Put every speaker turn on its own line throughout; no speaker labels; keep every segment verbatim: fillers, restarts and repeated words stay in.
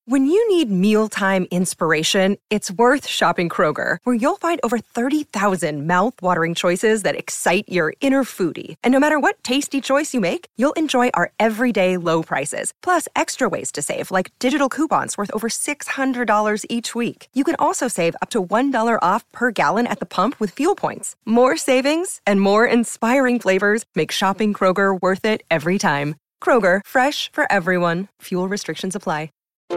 When you need mealtime inspiration, it's worth shopping Kroger, where you'll find over thirty thousand mouth-watering choices that excite your inner foodie. And no matter what tasty choice you make, you'll enjoy our everyday low prices, plus extra ways to save, like digital coupons worth over six hundred dollars each week. You can also save up to one dollar off per gallon at the pump with fuel points. More savings and more inspiring flavors make shopping Kroger worth it every time. Kroger, fresh for everyone. Fuel restrictions apply.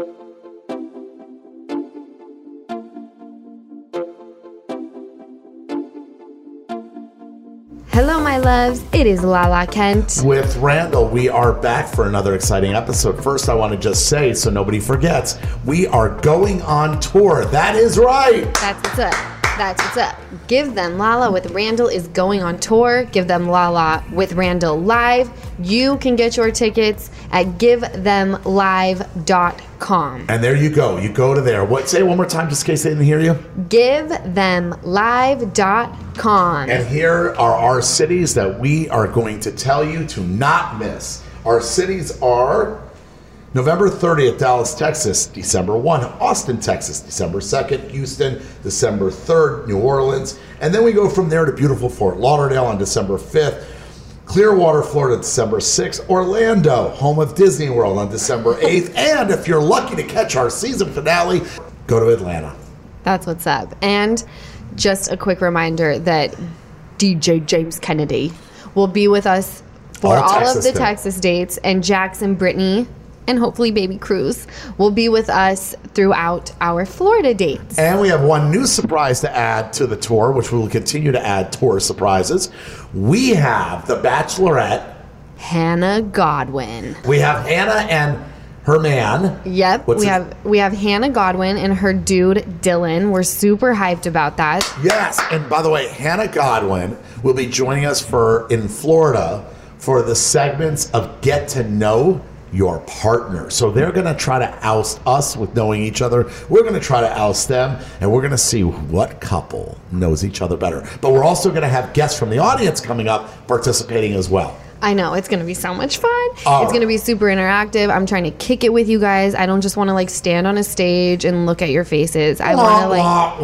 Hello, my loves. It is Lala Kent.
With Randall, we are back for another exciting episode. First, I want to just say, so nobody forgets, we are going on tour. That is right.
That's what's up. That's what's up. Give Them Lala with Randall is going on tour. Give Them Lala with Randall Live. You can get your tickets at give them live dot com.
And there you go. You go to there. What? Say it one more time just in case they didn't hear you.
give them live dot com.
And here are our cities that we are going to tell you to not miss. Our cities are November thirtieth, Dallas, Texas. December first, Austin, Texas. December second, Houston. December third, New Orleans. And then we go from there to beautiful Fort Lauderdale on December fifth. Clearwater, Florida, December sixth. Orlando, home of Disney World, on December eighth. And if you're lucky to catch our season finale, go to Atlanta.
That's what's up. And just a quick reminder that D J James Kennedy will be with us for all, all of the day. Texas dates, and Jackson, Brittany, and hopefully Baby Cruz will be with us throughout our Florida dates.
And we have one new surprise to add to the tour, which we will continue to add tour surprises. We have the Bachelorette,
Hannah Godwin.
We have Hannah and her man.
Yep.
What's
we
his-
have we have Hannah Godwin and her dude Dylan. We're super hyped about that.
Yes. And by the way, Hannah Godwin will be joining us for in Florida for the segments of Get to Know Your Partner. So they're going to try to oust us with knowing each other. We're going to try to oust them, and we're going to see what couple knows each other better. But we're also going to have guests from the audience coming up participating as well.
I know. It's going to be so much fun.
Oh.
It's going to be super interactive. I'm trying to kick it with you guys. I don't just want to like stand on a stage and look at your faces. I want to like...
Wah,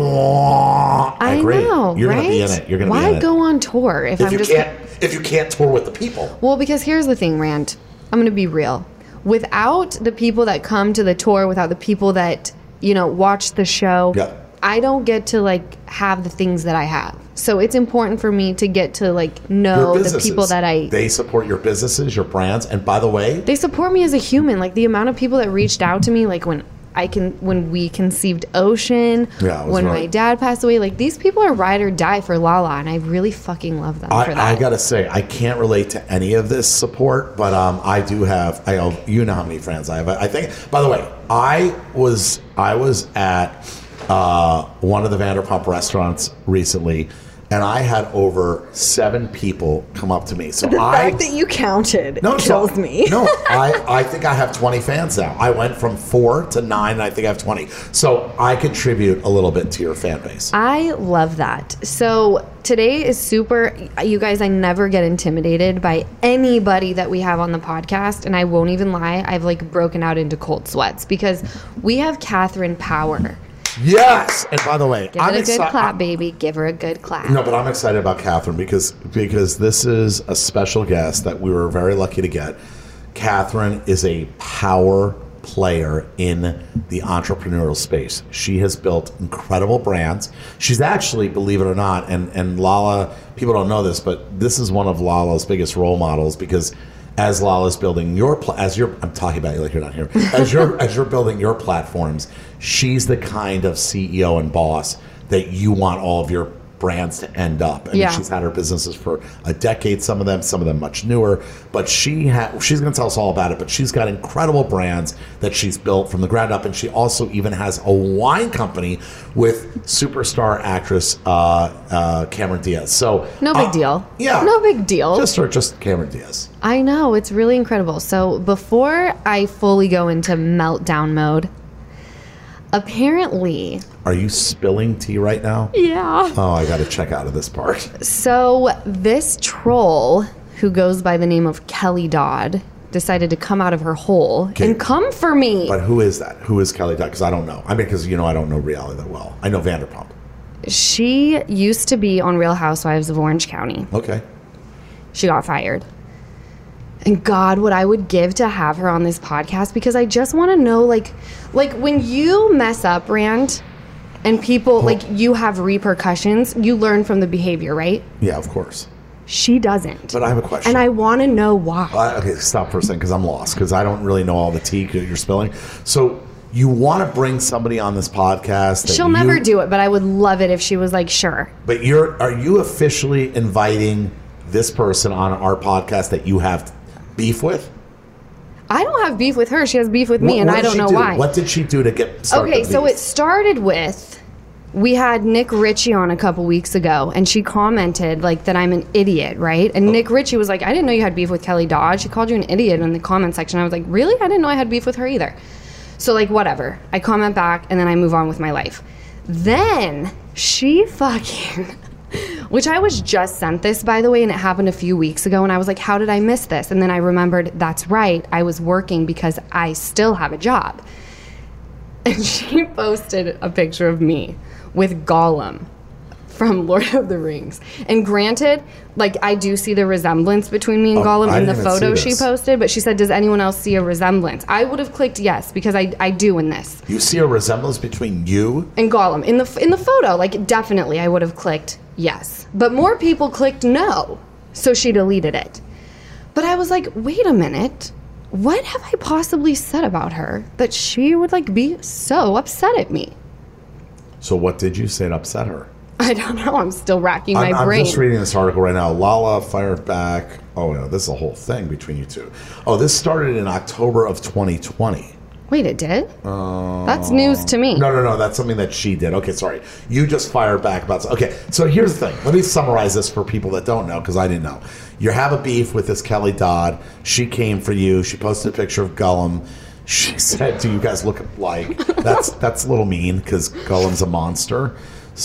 wah. I,
I
agree.
know,
You're
right?
going to be in it. You're going to be
Why
in it.
go on tour if,
If
I'm
you
just...
can't, if you can't tour with the people.
Well, because here's the thing, Rand. I'm going to be real. Without the people that come to the tour, without the people that, you know, watch the show,
Yeah.
I don't get to, like, have the things that I have. So it's important for me to get to, like, know the people that I...
They support your businesses, your brands. And by the way...
They support me as a human. Like, the amount of people that reached out to me, like, when... I can when we conceived Ocean,
Yeah, it was
when
really-
my dad passed away, like these people are ride or die for Lala, and I really fucking love them
I,
for that.
I gotta say, I can't relate to any of this support, but um, I do have. I know you know how many friends I have. I think. By the way, I was I was at uh, one of the Vanderpump restaurants recently, and I had over seven people come up to me. So
the
I,
fact that you counted
no,
kills
so,
me.
no, I, I think I have twenty fans now. I went from four to nine, and I think I have twenty. So I contribute a little bit to your fan base.
I love that. So today is super, you guys, I never get intimidated by anybody that we have on the podcast. And I won't even lie, I've like broken out into cold sweats because we have Catherine Power.
Yes, and by the way,
Give
I'm
it a good
exci-
clap, baby. Give her a good clap.
No, but I'm excited about Catherine because because this is a special guest that we were very lucky to get. Catherine is a power player in the entrepreneurial space. She has built incredible brands. She's actually, believe it or not, and, and Lala, people don't know this, but this is one of Lala's biggest role models because as Lala's building your, pla- as you're, I'm talking about you like you're not here, as you're, as you're building your platforms, she's the kind of C E O and boss that you want all of your brands to end up. And
Yeah.
she's had her businesses for a decade, some of them, some of them much newer, but she ha- she's going to tell us all about it, but she's got incredible brands that she's built from the ground up, and she also even has a wine company with superstar actress uh, uh, Cameron Diaz. So
No big
uh,
deal.
Yeah.
No big deal.
Just her, just Cameron Diaz.
I know, it's really incredible. So before I fully go into meltdown mode, apparently...
Are you spilling tea right now?
Yeah.
Oh, I got to check out of this part.
So this troll, who goes by the name of Kelly Dodd, decided to come out of her hole okay. and come for me.
But who is that? Who is Kelly Dodd? Because I don't know. I mean, because, you know, I don't know reality that well. I know Vanderpump.
She used to be on Real Housewives of Orange County.
Okay.
She got fired. And God, what I would give to have her on this podcast, because I just want to know, like, like when you mess up, Rand, and people, well, like, you have repercussions, you learn from the behavior, right?
Yeah, of course.
She doesn't.
But I have a question.
And I want to know why.
Uh, okay, stop for a second, because I'm lost, because I don't really know all the tea that you're spilling. So you want to bring somebody on this podcast. That
She'll
you,
never do it, but I would love it if she was like, sure.
But you're are you officially inviting this person on our podcast that you have beef with?
I don't have beef with her. She has beef with me, what, and what I don't know
do?
why.
What did she do to get started?
Okay, so it started with, we had Nick Ritchie on a couple weeks ago, and she commented like that I'm an idiot, right? And oh. Nick Ritchie was like, I didn't know you had beef with Kelly Dodd. She called you an idiot in the comment section. I was like, really? I didn't know I had beef with her either. So like, whatever. I comment back, and then I move on with my life. Then she fucking... Which I was just sent this, by the way, and it happened a few weeks ago, and I was like, how did I miss this? And then I remembered, that's right, I was working because I still have a job. And she posted a picture of me with Gollum from Lord of the Rings. And granted, like, I do see the resemblance between me and oh, Gollum in the photo she posted, but she said, does anyone else see a resemblance? I would have clicked yes, because I, I do in this.
You see a resemblance between you?
And Gollum. In the, in the photo, like, definitely I would have clicked yes. But more people clicked no, so she deleted it. But I was like, wait a minute. What have I possibly said about her that she would, like, be so upset at me?
So what did you say to upset her?
I don't know. I'm still racking my
I'm,
brain.
I'm just reading this article right now. Lala fired back. Oh, no, this is a whole thing between you two. Oh, this started in October of twenty twenty.
Wait, it did?
Uh,
that's news to me.
No, no, no. That's something that she did. Okay, sorry. You just fired back about... Okay, so here's the thing. Let me summarize this for people that don't know, because I didn't know. You have a beef with this Kelly Dodd. She came for you. She posted a picture of Gollum. She said, do you guys look like... That's, that's a little mean, because Gollum's a monster.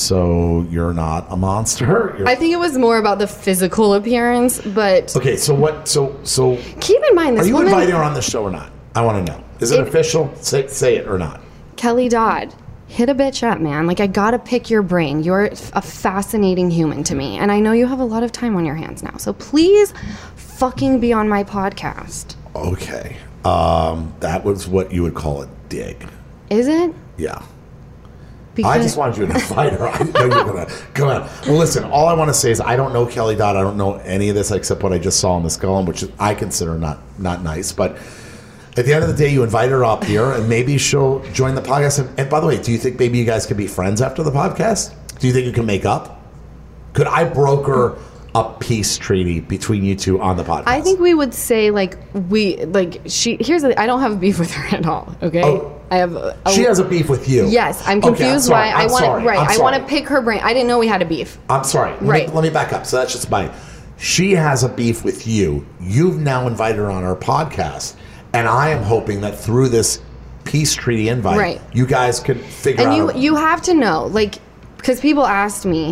So you're not a monster. You're...
I think it was more about the physical appearance, but...
Okay, so what... So, so
keep in mind this
Are you
woman...
inviting her on the show or not? I want to know. Is it, it official? Say, say it or not.
Kelly Dodd, hit a bitch up, man. Like, I gotta pick your brain. You're a fascinating human to me. And I know you have a lot of time on your hands now. So please fucking be on my podcast.
Okay. Um, that was what you would call a dig.
Is it?
Yeah.
Because
I just wanted you to invite her. I know you're going to come on. Well, listen, all I want to say is I don't know Kelly Dodd. I don't know any of this except what I just saw on the Gollum, which I consider not, not nice. But at the end of the day, you invite her up here, and maybe she'll join the podcast. And, and by the way, do you think maybe you guys could be friends after the podcast? Do you think you can make up? Could I broker a peace treaty between you two on the podcast?
I think we would say, like, we, like, she, here's the, I don't have a beef with her at all, okay?
Oh,
I have a, a,
she has a beef with you.
Yes, I'm confused okay, I'm sorry, why I'm I want to, right,
I'm
I want to pick her brain. I didn't know we had a beef.
I'm sorry. Let
right.
Me, let me back up. So that's just my, she has a beef with you. You've now invited her on our podcast. And I am hoping that through this peace treaty invite, right. you guys could figure
and
out.
And you you have to know, like, because people asked me,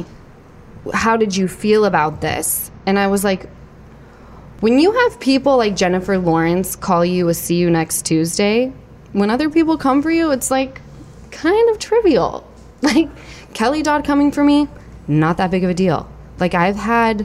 how did you feel about this? And I was like, when you have people like Jennifer Lawrence call you a see you next Tuesday, when other people come for you, it's like kind of trivial. Like, Kelly Dodd coming for me, not that big of a deal. Like, I've had...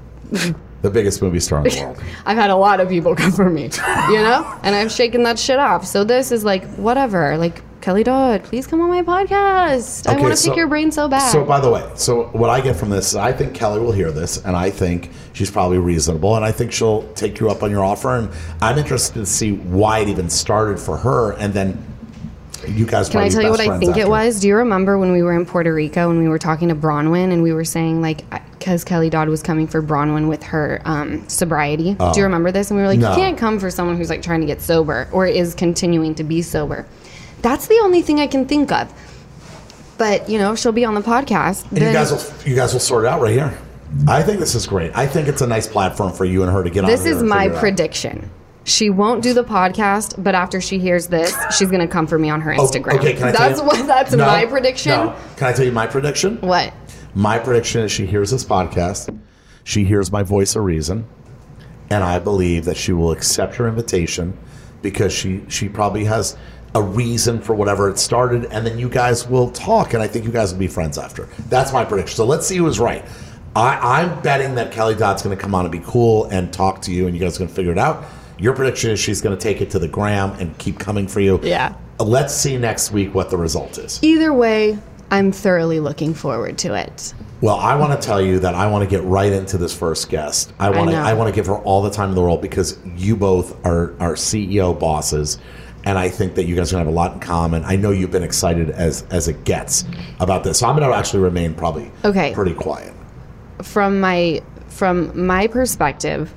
The biggest movie star in the world.
I've had a lot of people come for me, you know? And I've shaken that shit off. So this is like, whatever. Like, Kelly Dodd, please come on my podcast. Okay, I want to so, pick your brain so bad.
So, by the way, so what I get from this is I think Kelly will hear this, and I think she's probably reasonable, and I think she'll take you up on your offer. And I'm interested to see why it even started for her, and then you guys
Can I tell you what I think after. It was? Do you remember when we were in Puerto Rico and we were talking to Bronwyn and we were saying, like, because Kelly Dodd was coming for Bronwyn with her um, sobriety. Oh. Do you remember this? And we were like, no. You can't come for someone who's, like, trying to get sober or is continuing to be sober. That's the only thing I can think of. But, you know, she'll be on the podcast.
And you guys will you guys will sort it out right here. I think this is great. I think it's a nice platform for you and her to get on.
This is my prediction. She won't do the podcast, but after she hears this, she's going to come for me on her Instagram.
Oh, okay, can I
that's
tell you?
what that's no, my prediction.
No. Can I tell you my prediction?
What?
My prediction is she hears this podcast, she hears my voice of reason, and I believe that she will accept your invitation because she, she probably has a reason for whatever it started, and then you guys will talk, and I think you guys will be friends after. That's my prediction. So let's see who was right. I, I'm betting that Kelly Dodd's going to come on and be cool and talk to you, and you guys are going to figure it out. Your prediction is she's going to take it to the gram and keep coming for you.
Yeah.
Let's see next week what the result is.
Either way, I'm thoroughly looking forward to it.
Well, I want to tell you that I want to get right into this first guest. I want to I, I want to give her all the time in the world because you both are, are C E O bosses, and I think that you guys are going to have a lot in common. I know you've been excited as as it gets about this. So I'm going to actually remain probably
okay.
pretty quiet.
From my from my perspective,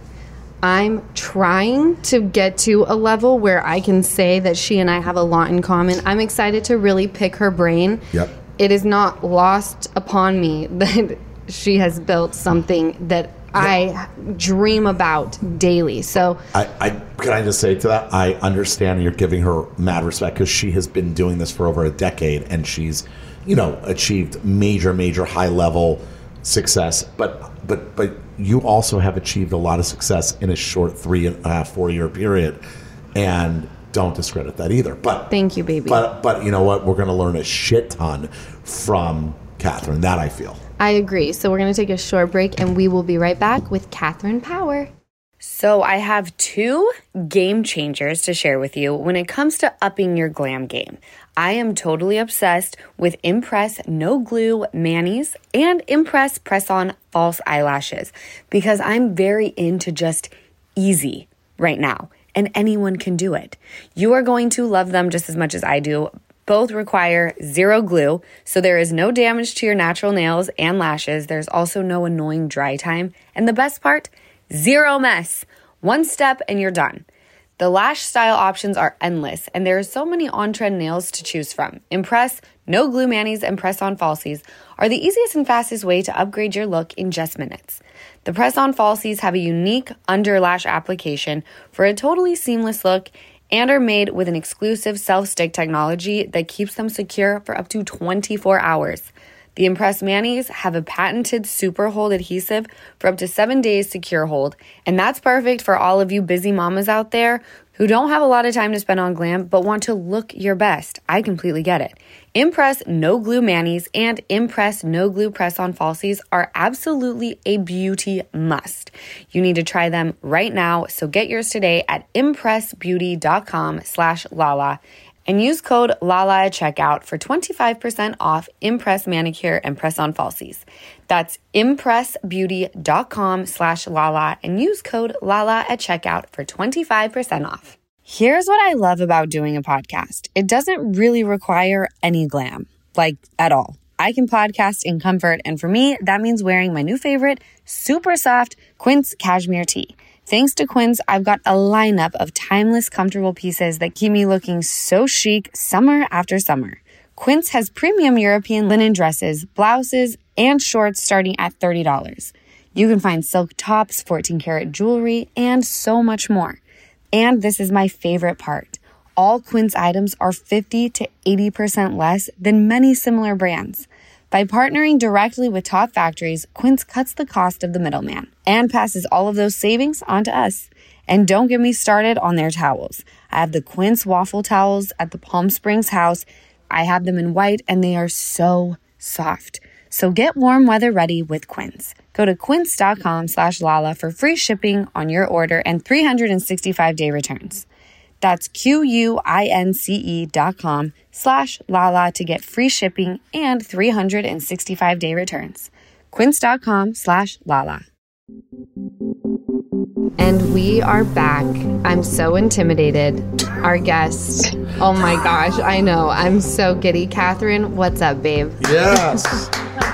I'm trying to get to a level where I can say that she and I have a lot in common. I'm excited to really pick her brain.
Yep. It
is not lost upon me that she has built something that yep. I dream about daily. So
I, I can I just say to that, I understand you're giving her mad respect because she has been doing this for over a decade and she's, you know, achieved major, major high level success. But but but you also have achieved a lot of success in a short three and a half, four year period. And don't discredit that either. But
thank you, baby.
But but you know what? We're going to learn a shit ton from Catherine. That I feel.
I agree. So we're going to take a short break, and we will be right back with Catherine Power.
So I have two game changers to share with you when it comes to upping your glam game. I am totally obsessed with Impress No Glue Manis and Impress Press-On False Eyelashes because I'm very into just easy right now. And anyone can do it. You are going to love them just as much as I do. Both require zero glue, so there is no damage to your natural nails and lashes. There's also no annoying dry time. And the best part, zero mess. One step and you're done. The lash style options are endless, and there are so many on-trend nails to choose from. Impress, No Glue Manis, and Press-On Falsies are the easiest and fastest way to upgrade your look in just minutes. The Press-On Falsies have a unique under lash application for a totally seamless look and are made with an exclusive self-stick technology that keeps them secure for up to twenty-four hours. The Impress Manis have a patented super hold adhesive for up to seven days secure hold, and that's perfect for all of you busy mamas out there who don't have a lot of time to spend on glam but want to look your best. I completely get it. Impress No Glue Manis and Impress No Glue Press-On Falsies are absolutely a beauty must. You need to try them right now, so get yours today at impressbeauty.com slash Lala and use code Lala at checkout for twenty-five percent off Impress Manicure and Press-On Falsies. That's impressbeauty.com slash Lala and use code Lala at checkout for twenty-five percent off. Here's what I love about doing a podcast. It doesn't really require any glam, like at all. I can podcast in comfort, and for me, that means wearing my new favorite, super soft Quince cashmere tee. Thanks to Quince, I've got a lineup of timeless, comfortable pieces that keep me looking so chic summer after summer. Quince has premium European linen dresses, blouses, and shorts starting at thirty dollars. You can find silk tops, fourteen karat jewelry, and so much more. And this is my favorite part. All Quince items are fifty to eighty percent less than many similar brands. By partnering directly with top factories, Quince cuts the cost of the middleman and passes all of those savings on to us. And don't get me started on their towels. I have the Quince waffle towels at the Palm Springs house. I have them in white, and they are so soft. So get warm weather ready with Quince. Go to quince.com slash Lala for free shipping on your order and three hundred sixty-five day returns. That's Q-U-I-N-C-E dot com slash Lala to get free shipping and three hundred sixty-five day returns. Quince.com slash Lala.
And we are back. I'm so intimidated. Our guest. Oh my gosh, I know. I'm so giddy. Catherine, what's up, babe?
Yes.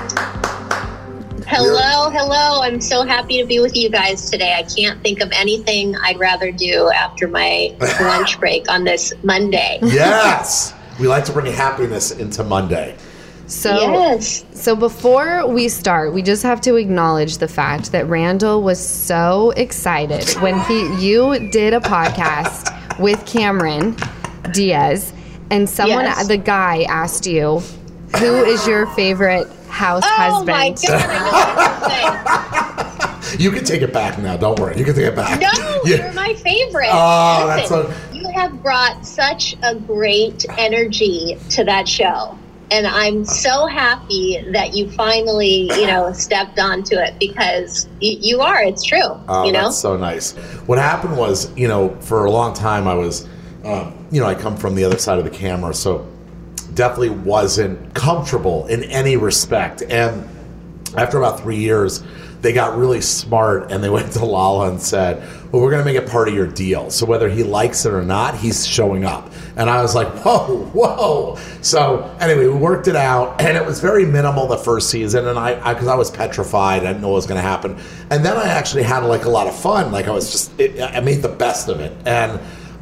Hello, hello. I'm so happy to be with you guys today. I can't think of anything I'd rather do after my lunch break on this Monday.
Yes. We like to bring happiness into Monday.
So,
yes.
So before we start, we just have to acknowledge the fact that Randall was so excited when he you did a podcast with Cameron Diaz, and someone,
yes.
the guy, asked you, "Who is your favorite house
oh
husband?"
Oh my God! I know what to say.
You can take it back now. Don't worry. You can take it back.
No,
yeah.
You're my favorite.
Oh,
Listen,
that's so...
You have brought such a great energy to that show. And I'm so happy that you finally, you know, stepped onto it because y- you are. It's true.
Oh,
you know?
That's so nice. What happened was, you know, for a long time I was, um, you know, I come from the other side of the camera, so definitely wasn't comfortable in any respect. And after about three years, they got really smart and they went to Lala and said, well, we're going to make it part of your deal. So whether he likes it or not, he's showing up. And I was like, whoa, whoa. So anyway, we worked it out and it was very minimal the first season. And I, because I, I was petrified, I didn't know what was going to happen. And then I actually had like a lot of fun. Like I was just, it, I made the best of it. And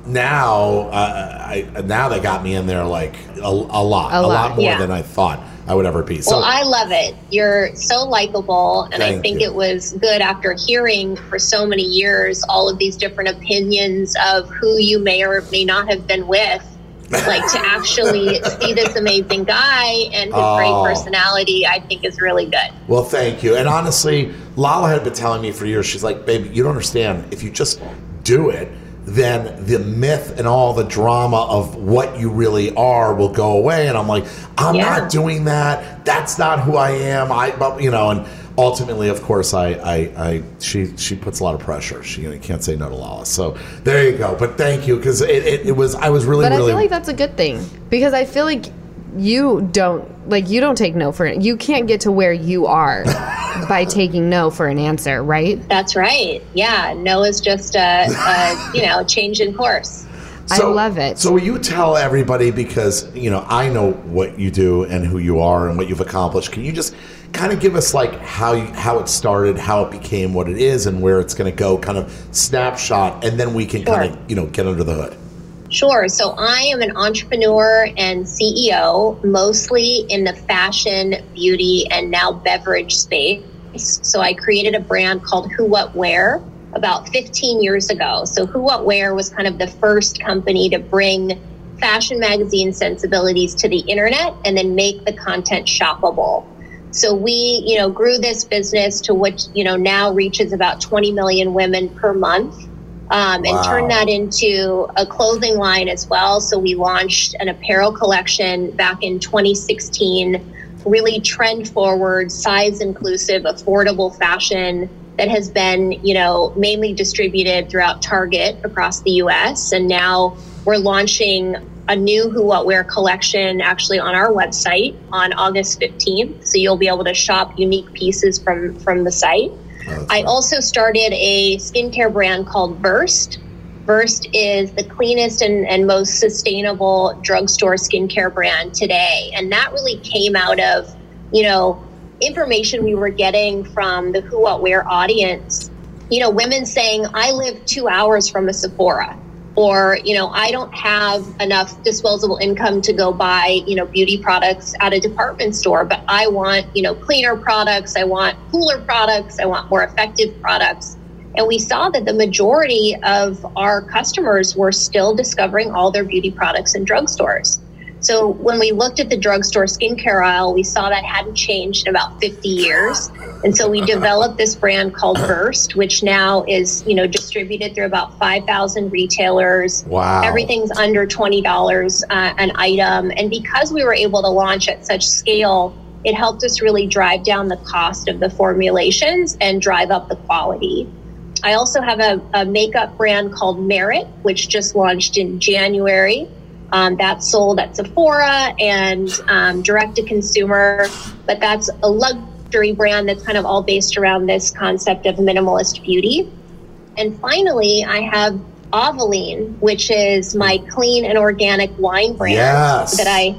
now, uh, I now they got me in there like a, a lot, a, a lot, lot more
yeah.
than I thought I would ever be. So,
well, I love it. You're so likable, and I think
you.
it was good after hearing for so many years all of these different opinions of who you may or may not have been with, like to actually see this amazing guy and his
oh.
great personality, I think is really good.
Well, thank you. And honestly, Lala had been telling me for years, she's like, baby, you don't understand. If you just do it, then the myth and all the drama of what you really are will go away. And I'm like, I'm
yeah.
not doing that. That's not who I am. I, but you know, and ultimately, of course, I, I, I she, she puts a lot of pressure. She you know, can't say no to Lala. So there you go. But thank you, because it, it, it was, I was really,
but
really.
But I feel like that's a good thing, because I feel like you don't like you don't take no for it. You can't get to where you are by taking no for an answer, right?
That's right. Yeah, no is just a, a you know change in course.
So,
I love it.
So will you tell everybody, because you know I know what you do and who you are and what you've accomplished. Can you just kind of give us like how you, how it started, how it became what it is, and where it's going to go, kind of snapshot, and then we can
Sure.
kind of you know get under the hood.
Sure. So I am an entrepreneur and C E O, mostly in the fashion, beauty, and now beverage space. So I created a brand called Who What Wear about fifteen years ago. So Who What Wear was kind of the first company to bring fashion magazine sensibilities to the internet and then make the content shoppable. So we, you know, grew this business to which, you know, now reaches about twenty million women per month. Um, and
wow.
turned that into a clothing line as well. So we launched an apparel collection back in twenty sixteen, really trend forward, size inclusive, affordable fashion that has been, you know, mainly distributed throughout Target across the U S. And now we're launching a new Who What Wear collection actually on our website on August fifteenth. So you'll be able to shop unique pieces from, from the site. I also started a skincare brand called Versed. Versed is the cleanest and, and most sustainable drugstore skincare brand today. And that really came out of, you know, information we were getting from the Who What Wear audience. You know, women saying, I live two hours from a Sephora. Or, you know, I don't have enough disposable income to go buy, you know, beauty products at a department store, but I want, you know, cleaner products. I want cooler products. I want more effective products. And we saw that the majority of our customers were still discovering all their beauty products in drugstores. So when we looked at the drugstore skincare aisle, we saw that hadn't changed in about fifty years. And so we developed this brand called Versed, which now is, you know, distributed through about five thousand retailers.
Wow.
Everything's under twenty dollars uh, an item. And because we were able to launch at such scale, it helped us really drive down the cost of the formulations and drive up the quality. I also have a, a makeup brand called Merit, which just launched in January. Um, that's sold at Sephora and um, direct to consumer, but that's a luxury brand that's kind of all based around this concept of minimalist beauty. And finally, I have Aveline, which is my clean and organic wine brand
yes.
that I,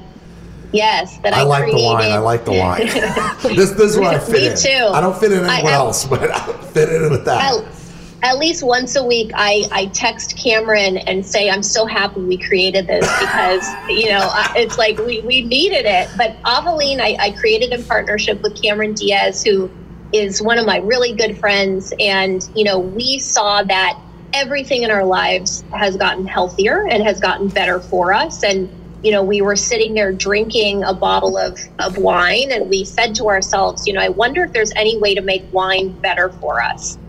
yes, that I,
I like
created.
the wine. I like the wine. this, this is where I fit
Me
in.
too.
I don't fit in anywhere
I, I,
else, but I fit in with that.
I, At least once a week, I, I text Cameron and say, I'm so happy we created this because, you know, it's like we, we needed it. But Aveline, I, I created in partnership with Cameron Diaz, who is one of my really good friends. And, you know, we saw that everything in our lives has gotten healthier and has gotten better for us. And, you know, we were sitting there drinking a bottle of, of wine, and we said to ourselves, you know, I wonder if there's any way to make wine better for us.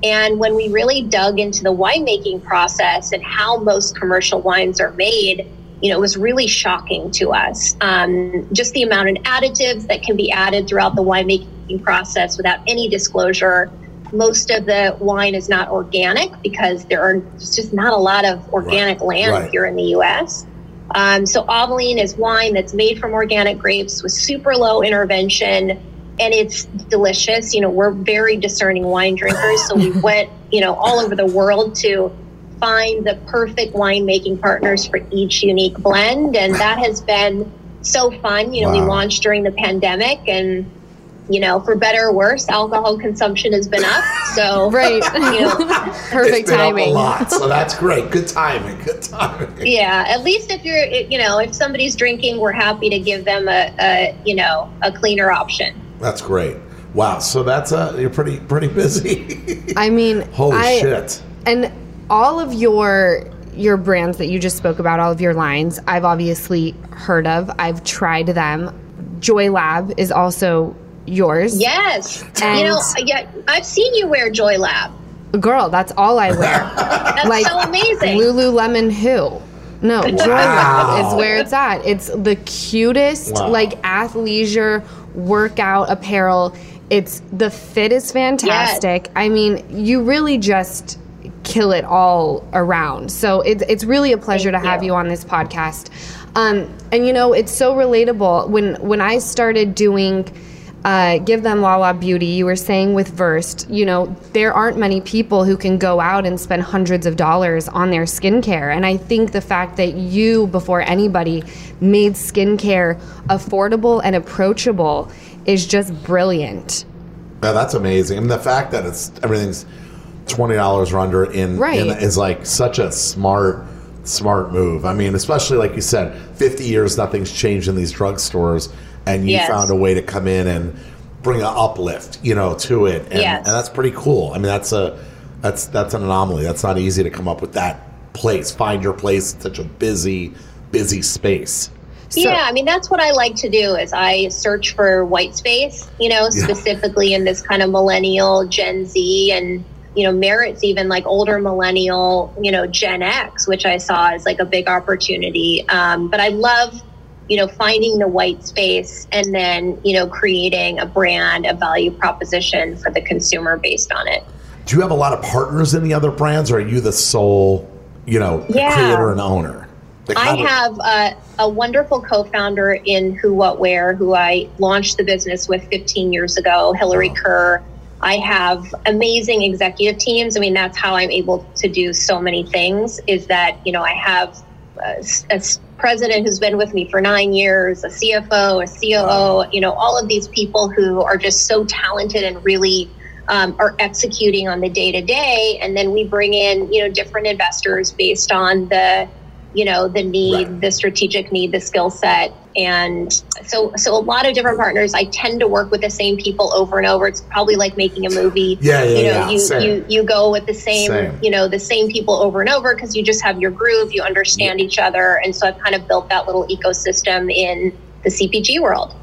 And when we really dug into the winemaking process and how most commercial wines are made, you know, it was really shocking to us. Um, just the amount of additives that can be added throughout the winemaking process without any disclosure. Most of the wine is not organic because there are there's just not a lot of organic right. land right. here in the U S. Um, so Aveline is wine that's made from organic grapes with super low intervention, and it's delicious. You know, we're very discerning wine drinkers, so we went, you know, all over the world to find the perfect winemaking partners for each unique blend, and that has been so fun. You know, wow. we launched during the pandemic, and you know, for better or worse, alcohol consumption has been up. So,
right,
you know,
perfect
it's been
timing.
Up a lot, so that's great. Good timing. Good timing.
Yeah, at least if you're, you know, if somebody's drinking, we're happy to give them a, a you know, a cleaner option.
That's great. Wow. So that's uh, you're pretty pretty busy.
I mean,
holy
I,
shit.
And all of your your brands that you just spoke about, all of your lines, I've obviously heard of. I've tried them. Joy Lab is also yours.
Yes.
And
you know, yeah, I've seen you wear Joy Lab.
Girl, that's all I wear.
That's like, so amazing.
Lululemon who? No,
wow.
Joy Lab is where it's at. It's the cutest,
wow.
like athleisure workout apparel. It's the fit is fantastic.
Yes.
I mean, you really just kill it all around. So it's it's really a pleasure
Thank
to have
you.
you on this podcast. Um, and you know, it's so relatable. When when I started doing Uh, Give Them Lala Beauty, you were saying with Versed, you know, there aren't many people who can go out and spend hundreds of dollars on their skincare. And I think the fact that you, before anybody, made skincare affordable and approachable is just brilliant.
Yeah, that's amazing. I mean, the fact that it's everything's twenty dollars or under in,
right.
in is like such a smart, smart move. I mean, especially like you said, fifty years, nothing's changed in these drugstores. And you
yes.
found a way to come in and bring an uplift, you know, to it, and,
yes.
and that's pretty cool. I mean, that's a that's that's an anomaly. That's not easy to come up with that place. Find your place in such a busy, busy space.
So, yeah, I mean, that's what I like to do is I search for white space, you know, specifically yeah. in this kind of millennial, Gen Z, and you know, Merit's even like older millennial, you know, Gen X, which I saw as like a big opportunity. Um, but I love. you know, finding the white space and then, you know, creating a brand, a value proposition for the consumer based on it.
Do you have a lot of partners in the other brands, or are you the sole, you know,
yeah.
creator and owner? Like,
I
do-
have a, a wonderful co-founder in Who What Wear, who I launched the business with fifteen years ago, Hillary wow. Kerr. I have amazing executive teams. I mean, that's how I'm able to do so many things, is that, you know, I have a, a president who's been with me for nine years, a C F O, a C O O, you know, all of these people who are just so talented and really um, are executing on the day to day. And then we bring in, you know, different investors based on the, you know, the need, right. the strategic need, the skill set. And so, so a lot of different partners. I tend to work with the same people over and over. It's probably like making a movie.
Yeah, yeah,
you know,
yeah.
you,
Same.
you, you go with the same,
same,
you know, the same people over and over because you just have your groove, you understand yeah. each other. And so I've kind of built that little ecosystem in the C P G world.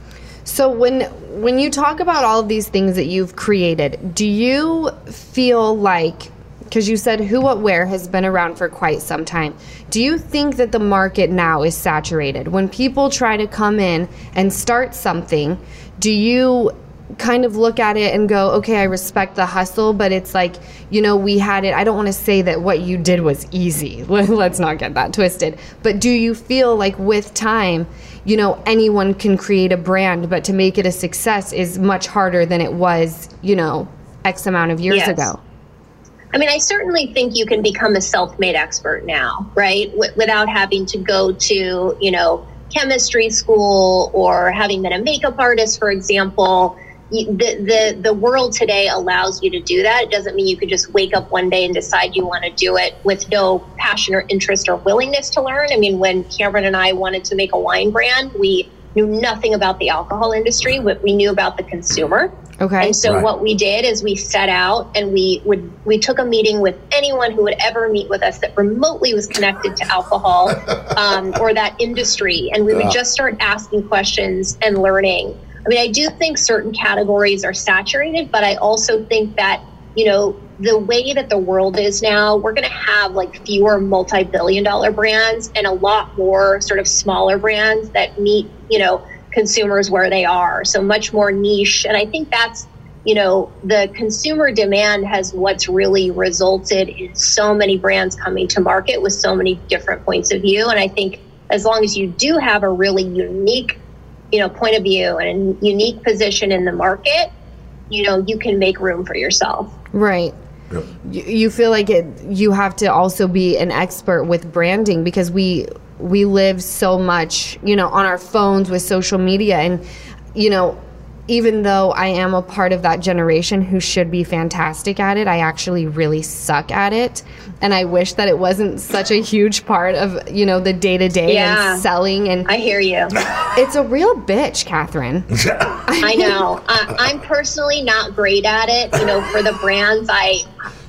So when when you talk about all of these things that you've created, do you feel like, because you said Who What Wear has been around for quite some time, do you think that the market now is saturated? When people try to come in and start something, do you kind of look at it and go, okay, I respect the hustle, but it's like, you know, we had it, I don't want to say that what you did was easy. Let's not get that twisted. But do you feel like with time, you know, anyone can create a brand, but to make it a success is much harder than it was, you know, X amount of years
yes.
ago?
I mean, I certainly think you can become a self-made expert now, right? W- without having to go to, you know, chemistry school or having been a makeup artist, for example. The, the, the world today allows you to do that. It doesn't mean you could just wake up one day and decide you want to do it with no passion or interest or willingness to learn. I mean, when Cameron and I wanted to make a wine brand, we knew nothing about the alcohol industry, but we knew about the consumer.
Okay.
And so
right.
what we did is we set out and we would we took a meeting with anyone who would ever meet with us that remotely was connected to alcohol um, or that industry. And we would
yeah.
just start asking questions and learning. I mean, I do think certain categories are saturated, but I also think that you know, the way that the world is now, we're going to have like fewer multi-billion dollar brands and a lot more sort of smaller brands that meet, you know, consumers where they are. So much more niche. And I think that's, you know, the consumer demand has what's really resulted in so many brands coming to market with so many different points of view. And I think as long as you do have a really unique, you know, point of view and a unique position in the market, you know, you can make room for yourself.
Right.
Yep.
You, you feel like it, you have to also be an expert with branding because we we live so much, you know, on our phones with social media. And, you know, even though I am a part of that generation who should be fantastic at it, I actually really suck at it. And I wish that it wasn't such a huge part of, you know, the day-to-day
Yeah.
and selling. And
I hear you.
it's a real bitch, Catherine.
I know. Uh, I'm personally not great at it. You know, for the brands, I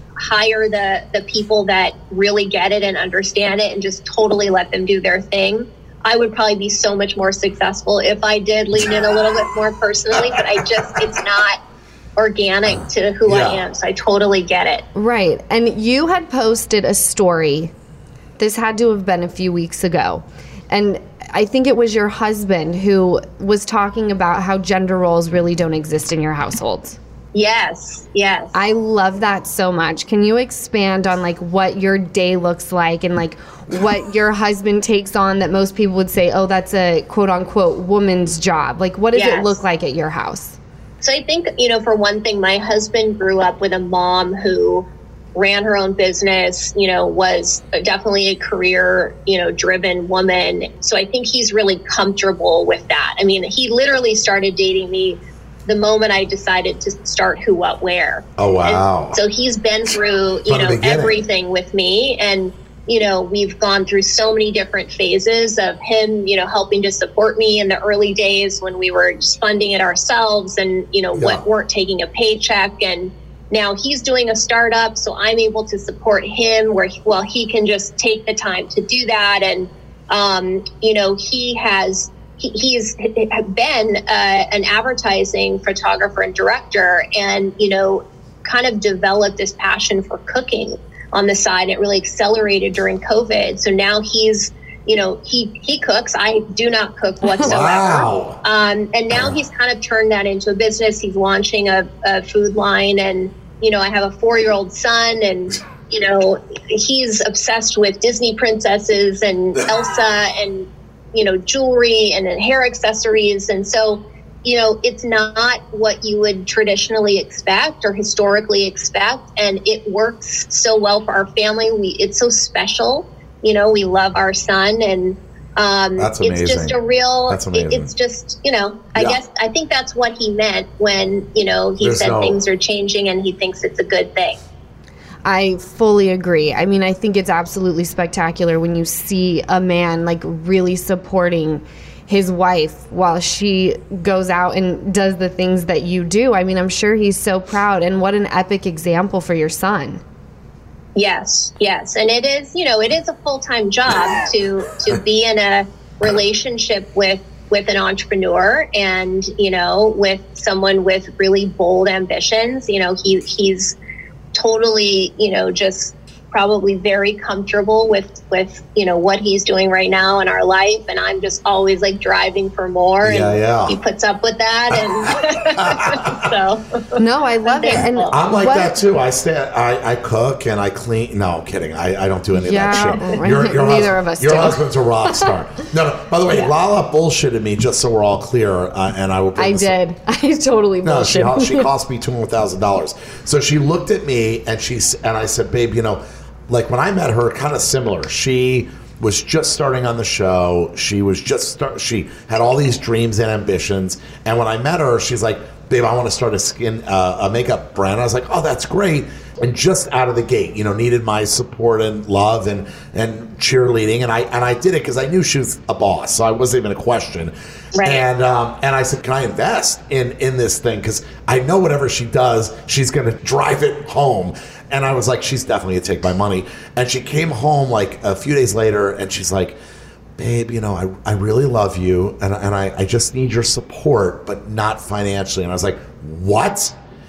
hire the, the people that really get it and understand it and just totally let them do their thing. I would probably be so much more successful if I did lean in a little bit more personally, but I just, it's not organic to who
Yeah.
I am. So I totally get it.
Right. And you had posted a story. This had to have been a few weeks ago. And I think it was your husband who was talking about how gender roles really don't exist in your household.
Yes. Yes.
I love that so much. Can you expand on like what your day looks like and like what your husband takes on that most people would say, oh, that's a quote unquote woman's job? Like, what does
Yes.
it look like at your house?
So I think, you know, for one thing, my husband grew up with a mom who ran her own business, you know, was definitely a career, you know, driven woman. So I think he's really comfortable with that. I mean, he literally started dating me the moment I decided to start Who, What, Where.
Oh, wow.
And so he's been through, you
From the
know,
beginning.
everything with me. And, you know, we've gone through so many different phases of him, you know, helping to support me in the early days when we were just funding it ourselves and, you know,
Yeah.
what weren't taking a paycheck. And now he's doing a startup, so I'm able to support him where, he, well, he can just take the time to do that. And, um, you know, he has, he, he's been uh, an advertising photographer and director and, you know, kind of developed this passion for cooking on the side. It really accelerated during COVID. So now he's, you know, he, he cooks. I do not cook whatsoever.
Wow.
Um, and now he's kind of turned that into a business. He's launching a, a food line and, you know, I have a four-year-old son and, you know, he's obsessed with Disney princesses and Elsa and, you know, jewelry and hair accessories. And so, you know, it's not what you would traditionally expect or historically expect. And it works so well for our family. We, it's so special. You know, we love our son and um,
That's
it's just
amazing.
a real,
That's
it,
amazing.
it's just, you know, I
Yeah.
guess, I think that's what he meant when, you know, he
There's
said
no-
things are changing and he thinks it's a good thing.
I fully agree. I mean, I think it's absolutely spectacular when you see a man like really supporting his wife while she goes out and does the things that you do. I mean, I'm sure he's so proud, and what an epic example for your son.
Yes, yes. And it is, you know, it is a full-time job to to be in a relationship with with an entrepreneur and, you know, with someone with really bold ambitions. You know, he he's totally, you know, just probably very comfortable with, with, you know, what he's doing right now in our life. And I'm just always like driving for more.
Yeah,
and
yeah.
he puts up with that. And so,
No, I love it. And
I'm like
what-
that too. I stay. I, I cook and I clean. No, I'm kidding. I, I don't do any
Yeah,
of that shit.
right. Neither
hus-
of us
Your
do.
husband's a rock star. No, no. By the way,
Yeah.
Lala bullshitted me just so we're all clear, uh, and I will. bring
I
this up.
did. I totally
No, she
bullshit.
she cost me two hundred thousand dollars. So she looked at me and she s- and I said, "Babe, you know, like when I met her, kind of similar. She was just starting on the show. She was just start. She had all these dreams and ambitions. And when I met her, she's like, "Babe, I want to start a skin uh, a makeup brand." I was like, "Oh, that's great." And just out of the gate, you know, needed my support and love and and cheerleading, and I and I did it because I knew she was a boss, so I wasn't even a question.
Right.
And um, and I said, "Can I invest in in this thing? Because I know whatever she does, she's going to drive it home." And I was like, "She's definitely going to take my money." And she came home like a few days later, and she's like, "Babe, you know, I, I really love you, and and I, I just need your support, but not financially." And I was like, "What?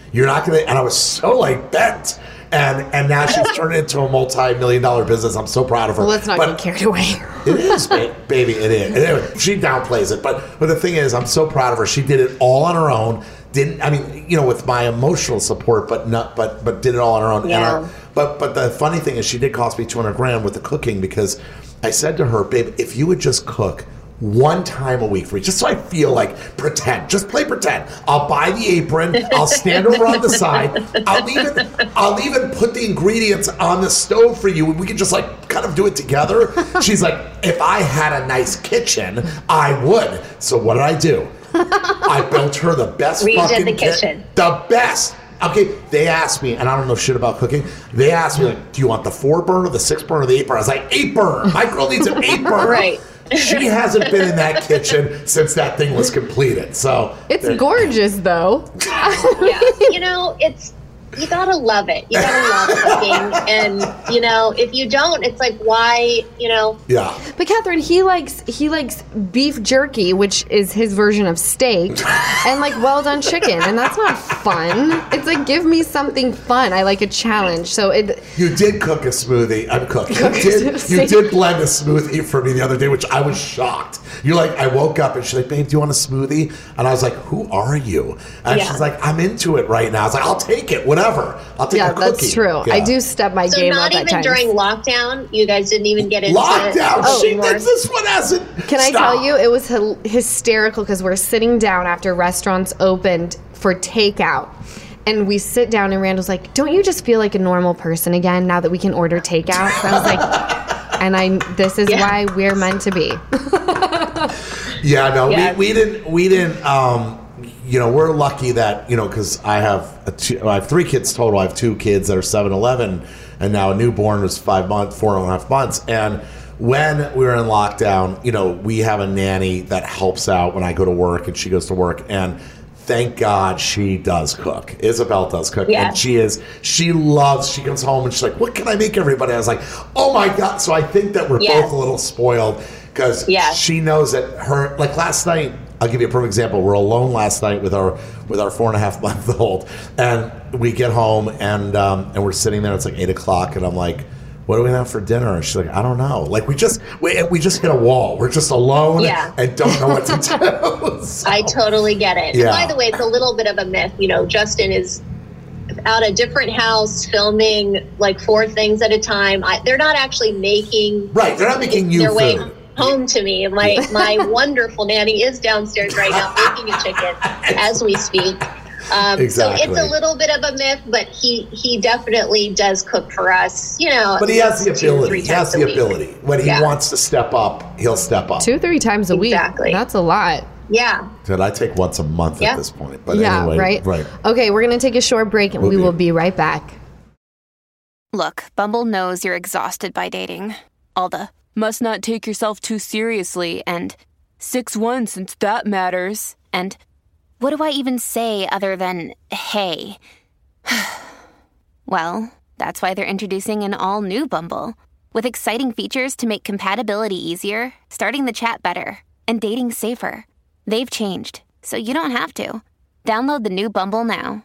You're not going to, and I was so like bent. And and now she's turned it into a multi-million dollar business. I'm so proud of her.
Well, let's not
but
get carried away.
It is, ba- baby, it is. Anyway, she downplays it. But but the thing is, I'm so proud of her. She did it all on her own. Didn't, I mean, you know, with my emotional support, but not, but but did it all on her own.
Yeah.
And our, but but the funny thing is, she did cost me two hundred grand with the cooking, because I said to her, babe, if you would just cook one time a week for me, just so I feel like pretend, just play pretend. I'll buy the apron. I'll stand over on the side. I'll even, I'll even put the ingredients on the stove for you, and we can just like kind of do it together. She's like, if I had a nice kitchen, I would. So what did I do? I built her the best
Redid
fucking
the
ki-
kitchen.
the best. Okay, they asked me, and I don't know shit about cooking. They asked me, like, do you want the four burner, the six burner, the eight burner? I was like, eight burner. My girl needs an eight burner.
Right.
She hasn't been in that kitchen since that thing was completed. So
It's gorgeous, though.
Yeah, you know, it's, you gotta love it. You gotta love cooking. And, you know, if you don't, it's like, why, you know.
yeah.
But Catherine, he likes he likes beef jerky, which is his version of steak, and like well done chicken, and that's not fun. It's like, give me something fun. I like a challenge. So it.
You did cook a smoothie. I'm cooking. You
Cook a
did, you
smoothie.
did blend a smoothie for me the other day, which I was shocked. You're like, I woke up and she's like, babe, do you want a smoothie? And I was like, who are you? And
Yeah.
she's like, I'm into it right now. I was like, I'll take it, whatever. I'll take
Yeah,
a cookie.
that's true.
Yeah.
I do step my
So
game
not
up at
even
times.
during lockdown, you guys didn't even get into
Lockdown.
Oh,
she,
more.
this, this one hasn't.
Can I
Stop.
tell you, it was hy- hysterical because we're sitting down after restaurants opened for takeout. And we sit down and Randall's like, don't you just feel like a normal person again now that we can order takeout? So I was like, and I, this is
Yeah.
why we're meant to be.
Yeah, no,
Yeah.
we, we didn't. We didn't. Um, you know, we're lucky that, you know, because I have a two, I have three kids total. I have two kids that are seven, eleven, and now a newborn who's five months, four and a half months. And when we were in lockdown, you know, we have a nanny that helps out when I go to work and she goes to work. And thank God she does cook. Isabel does cook.
Yeah.
And she is, she loves, she comes home and she's like, what can I make everybody? I was like, oh my God. So I think that we're
Yes.
both a little spoiled because
Yes.
she knows that her, like last night, I'll give you a perfect example. We're alone last night with our with our four and a half month old, and we get home and um, and we're sitting there. It's like eight o'clock, and I'm like, "What do we have for dinner?" And she's like, "I don't know." Like we just we, we just hit a wall. We're just alone
Yeah.
and don't know what to do. So-
I totally get it.
Yeah.
And by the way, it's a little bit of a myth. You know, Justin is out a different house filming like four things at a time. I, they're not actually making
right. They're not making you
their way
food.
home to me. My my wonderful nanny is downstairs right now making a chicken as we speak. Um,
Exactly.
So it's a little bit of a myth, but he he definitely does cook for us. You know,
But he has the
two,
ability.
three
He has
times a
the
week.
ability. When he
Yeah.
wants to step up, he'll step up.
Two, three times a
Exactly.
week. That's a lot.
Yeah.
Did I take once a month
Yeah.
at this point? But
yeah,
anyway,
right?
right.
Okay, we're going to take a short break and
We'll
we
be-
will be right back.
Look, Bumble knows you're exhausted by dating. All the must not take yourself too seriously and six one since that matters. And what do I even say other than hey? Well, that's why they're introducing an all new Bumble with exciting features to make compatibility easier, starting the chat better, and dating safer. They've changed, so you don't have to. Download the new Bumble now.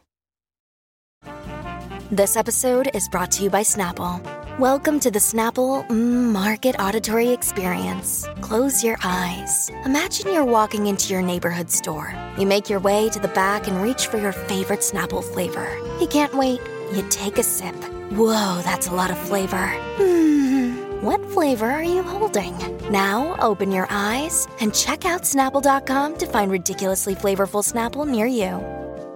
This episode is brought to you by Snapple. Welcome to the Snapple mm, Market Auditory Experience. Close your eyes. Imagine you're walking into your neighborhood store. You make your way to the back and reach for your favorite Snapple flavor. You can't wait. You take a sip. Whoa, that's a lot of flavor. Hmm, what flavor are you holding? Now open your eyes and check out Snapple dot com to find ridiculously flavorful Snapple near you.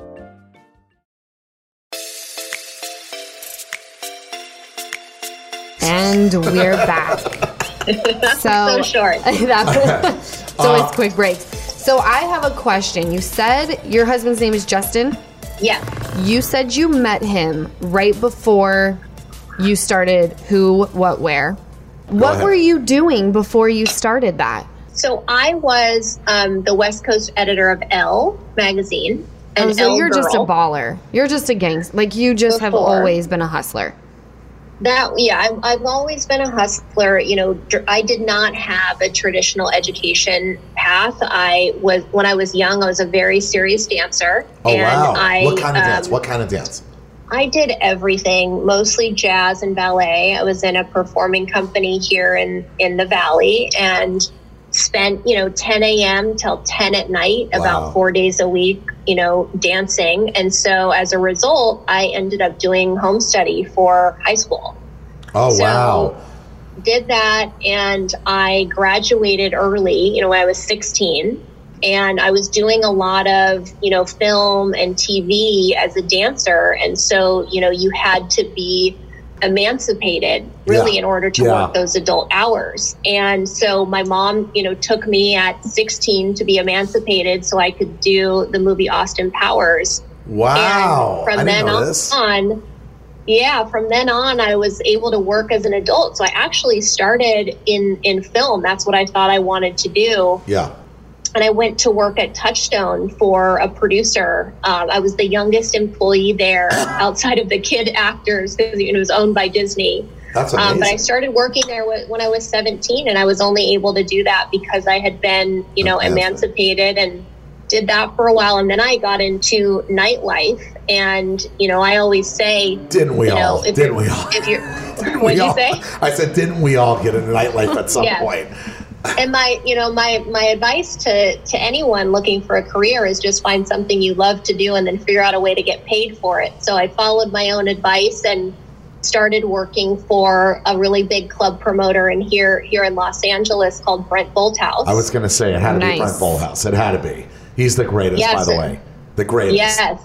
And we're back. So,
So short.
that's, so it's quick breaks. So I have a question. You said your husband's name is Justin.
Yeah.
You said you met him right before you started Who, What, Where. What
ahead.
were you doing before you started that?
So I was um, the West Coast editor of Elle magazine.
Oh,
And
so
Elle
you're just a
Girl.
baller. You're just a gangster. Like you just have
Before.
always been a hustler.
That, yeah, I've, I've always been a hustler. You know, I did not have a traditional education path. I was, when I was young, I was a very serious dancer.
Oh,
and
wow.
I,
what kind of
um,
dance? What kind of dance?
I did everything, mostly jazz and ballet. I was in a performing company here in, in the Valley and spent, you know, ten a.m. till ten at night,
Wow.
about four days a week, you know, dancing. And so as a result, I ended up doing home study for high school.
Oh,
so
wow.
Did that, and I graduated early, you know, when I was sixteen. And I was doing a lot of, you know, film and T V as a dancer. And so, you know, you had to be emancipated really
Yeah.
in order to
Yeah.
work those adult hours. And so my mom, you know, took me at sixteen to be emancipated so I could do the movie Austin Powers.
Wow.
And from
I didn't
then
know
on,
this.
on, yeah, from then on, I was able to work as an adult. So I actually started in, in film. That's what I thought I wanted to do.
Yeah.
And I went to work at Touchstone for a producer. Um, I was the youngest employee there outside of the kid actors because it was owned by Disney.
That's amazing.
Um, but I started working there when I was seventeen, and I was only able to do that because I had been, you know, emancipated and did that for a while. And then I got into nightlife. And, you know, I always say,
Didn't we
you know,
all?
if
Didn't
you're-
we all?
If you're,
Didn't
what'd
we
you
all?
say?
I said, didn't we all get into nightlife at some
Yes.
point?
And my, you know, my, my advice to, to anyone looking for a career is just find something you love to do and then figure out a way to get paid for it. So I followed my own advice and started working for a really big club promoter in here, here in Los Angeles called Brent Bolthouse.
I was going to say it had to
Nice.
be Brent Bolthouse. It had to be. He's the greatest,
Yes.
by the way. The greatest.
Yes.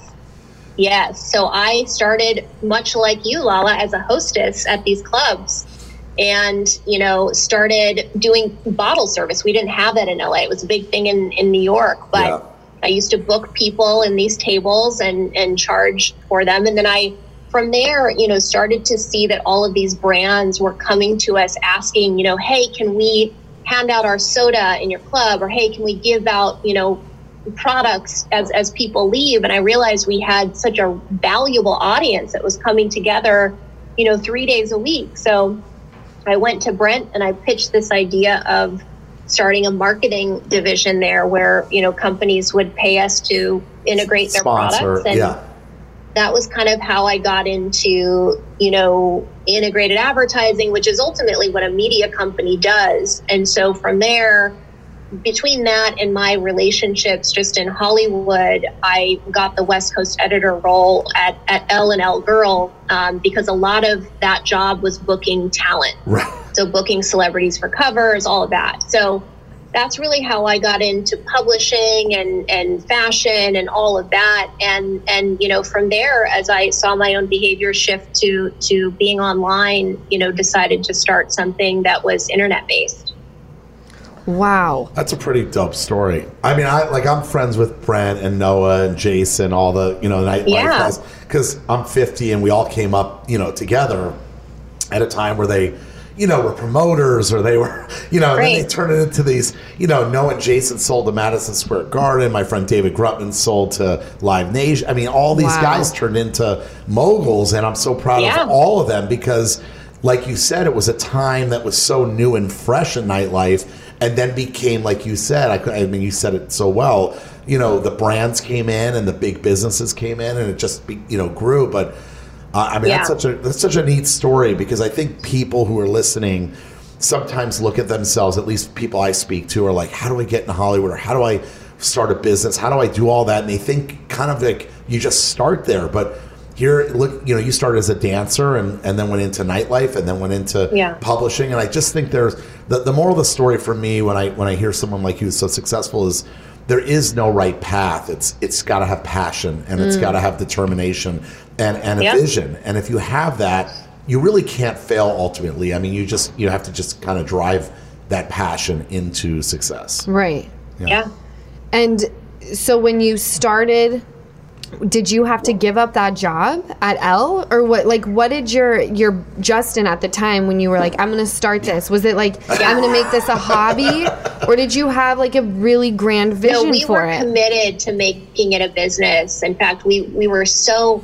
Yes. So I started much like you, Lala, as a hostess at these clubs. And, you know, started doing bottle service. We didn't have that in L A. It was a big thing in, in New York. But
Yeah.
I used to book people in these tables and, and charge for them. And then I, from there, you know, started to see that all of these brands were coming to us asking, you know, hey, can we hand out our soda in your club? Or, hey, can we give out, you know, products as, as people leave? And I realized we had such a valuable audience that was coming together, you know, three days a week. So I went to Brent and I pitched this idea of starting a marketing division there where, you know, companies would pay us to integrate their
Sponsor,
products. And
yeah.
that was kind of how I got into, you know, integrated advertising, which is ultimately what a media company does. And so from there, between that and my relationships just in Hollywood, I got the West Coast editor role at, at Elle and Elle Girl um, because a lot of that job was booking talent.
Right.
So booking celebrities for covers, all of that. So that's really how I got into publishing and, and fashion and all of that. And, and, you know, from there, as I saw my own behavior shift to, to being online, you know, decided to start something that was internet based.
Wow.
That's a pretty dope story. I mean, I like I'm friends with Brent and Noah and Jason, all the, you know, nightlife
Yeah.
guys, because I'm fifty and we all came up, you know, together at a time where they, you know, were promoters or they were, you know, and then they
Right.
turned it into these, you know, Noah and Jason sold to Madison Square Garden. My friend David Grutman sold to Live Nation. I mean, all these
Wow.
guys turned into moguls, and I'm so proud
Yeah.
of all of them because, like you said, it was a time that was so new and fresh in nightlife. And then became, like you said, I, could, I mean, you said it so well, you know, the brands came in and the big businesses came in and it just, be, you know, grew. But, uh, I mean,
Yeah.
that's such a that's such a neat story because I think people who are listening sometimes look at themselves, at least people I speak to, are like, how do I get in Hollywood? Or how do I start a business? How do I do all that? And they think kind of like you just start there. But here, look, you know, you started as a dancer and, and then went into nightlife and then went into
Yeah.
publishing. And I just think there's the, the moral of the story for me when I when I hear someone like you so successful is there is no right path. It's it's got to have passion and it's got to have determination and, and a
Yeah.
vision. And if you have that, you really can't fail ultimately. I mean, you just you have to just kind of drive that passion into success.
Right.
Yeah.
And so when you started, did you have to give up that job at Elle, or what? Like, what did your your Justin at the time when you were like, I'm going to start this? Was it like, I'm going to make this a hobby, or did you have like a really grand
No,
vision
we
for
were
it?
committed to making it a business. In fact, we, we were so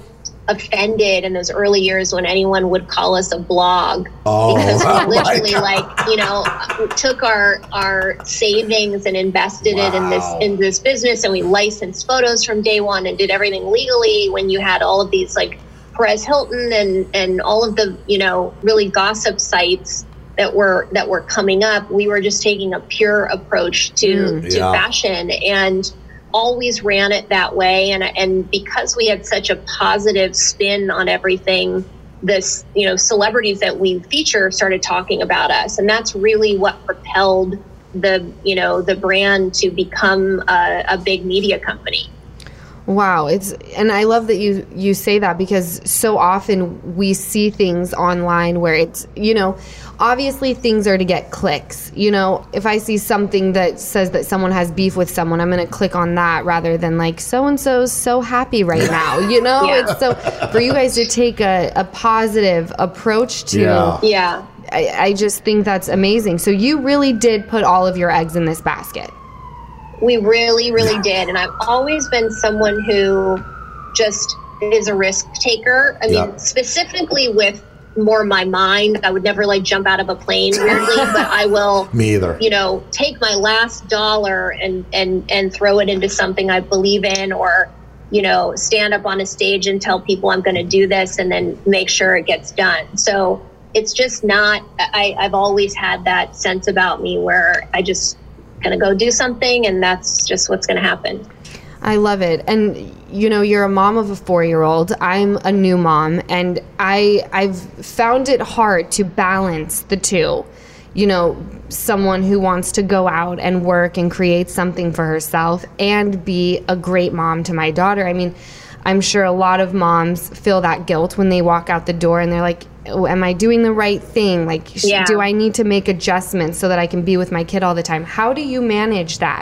offended in those early years when anyone would call us a blog,
oh,
because we
oh
literally like, you know, took our, our savings and invested wow. it in this, in this business. And we licensed photos from day one and did everything legally when you had all of these like Perez Hilton and, and all of the, you know, really gossip sites that were, that were coming up. We were just taking a pure approach to, mm, to yeah. fashion, and always ran it that way. And and because we had such a positive spin on everything, this, you know, celebrities that we feature started talking about us. And that's really what propelled the, you know, the brand to become a, a big media company.
Wow. It's, and I love that you, you say that, because so often we see things online where it's, you know, obviously things are to get clicks. You know, if I see something that says that someone has beef with someone, I'm going to click on that rather than like, so-and-so's so happy right now. You know, yeah. it's so for you guys to take a, a positive approach to,
yeah.
yeah.
I, I just think that's amazing. So you really did put all of your eggs in this basket.
We really, really did. And I've always been someone who just is a risk taker. I mean, yeah. specifically with more my mind. I would never like jump out of a plane weirdly, but I will,
me either,
you know, take my last dollar and, and, and throw it into something I believe in, or, you know, stand up on a stage and tell people I'm going to do this and then make sure it gets done. So it's just not, I, I've always had that sense about me where I just going to go do something, and that's just what's going to happen.
I love it. And, you know, you're a mom of a four-year-old. I'm a new mom, and I, I've found it hard to balance the two. You know, someone who wants to go out and work and create something for herself and be a great mom to my daughter. I mean, I'm sure a lot of moms feel that guilt when they walk out the door and they're like, oh, am I doing the right thing? Like, yeah. do I need to make adjustments so that I can be with my kid all the time? How do you manage that?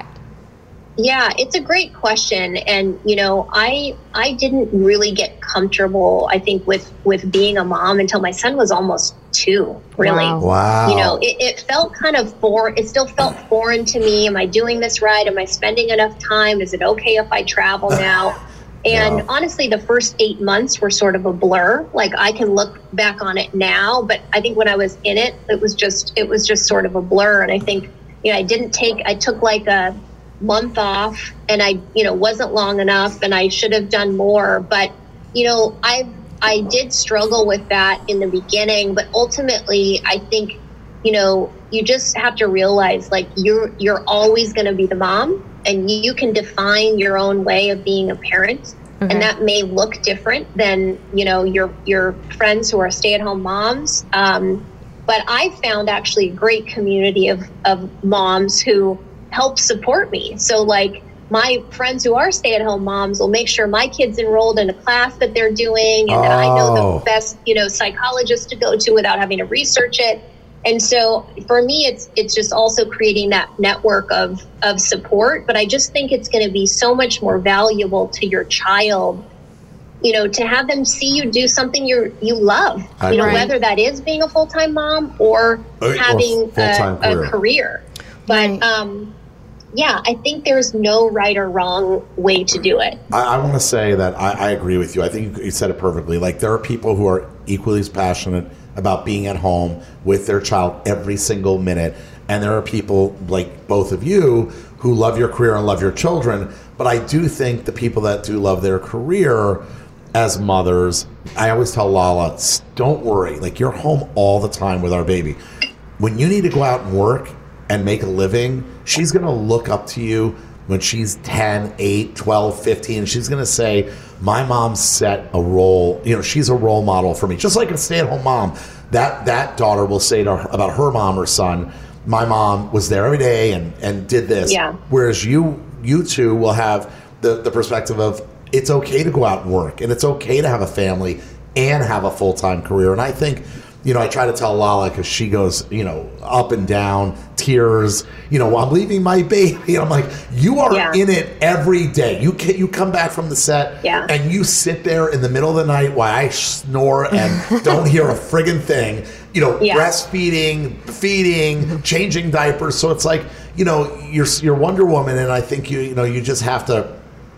Yeah, it's a great question. And, you know, I I didn't really get comfortable, I think, with, with being a mom until my son was almost two, really.
Wow.
wow.
You know, it, it felt kind of foreign. It still felt foreign to me. Am I doing this right? Am I spending enough time? Is it okay if I travel now? And wow. honestly, the first eight months were sort of a blur. Like, I can look back on it now, but I think when I was in it, it was just, it was just sort of a blur. And I think, you know, I didn't take, I took like a month off, and I, you know, wasn't long enough, and I should have done more. But, you know, I, I did struggle with that in the beginning, but ultimately I think, you know, you just have to realize, like, you're, you're always going to be the mom, and you can define your own way of being a parent. Okay. And that may look different than, you know, your, your friends who are stay-at-home moms. Um, but I found actually a great community of, of moms who help support me. So like, my friends who are stay-at-home moms will make sure my kid's enrolled in a class that they're doing, and oh. that I know the best, you know, psychologist to go to without having to research it. And so for me, it's it's just also creating that network of, of support. But I just think it's going to be so much more valuable to your child, you know, to have them see you do something you you love, I you know, right. whether that is being a full-time mom or uh, having or a, career. a career. But, right. um, yeah, I think there's no right or wrong way to do it.
I, I want to say that I, I agree with you. I think you said it perfectly. Like, there are people who are equally as passionate about being at home with their child every single minute. And there are people like both of you who love your career and love your children. But I do think the people that do love their career as mothers, I always tell Lala, don't worry. Like, you're home all the time with our baby. When you need to go out and work and make a living, she's going to look up to you when she's ten, eight, twelve, fifteen. She's going to say, my mom set a role, you know, she's a role model for me. Just like a stay-at-home mom, that that daughter will say to her, about her mom or son, my mom was there every day and, and did this.
Yeah.
Whereas you you two will have the, the perspective of, it's okay to go out and work, and it's okay to have a family and have a full-time career. And I think, you know, I try to tell Lala, because she goes, you know, up and down, tears, you know, I'm leaving my baby. And I'm like, you are yeah. in it every day. You can, you come back from the set
yeah.
and you sit there in the middle of the night while I snore and don't hear a friggin' thing, you know, yeah. breastfeeding, feeding, changing diapers. So it's like, you know, you're, you're Wonder Woman. And I think you, you know, you just have to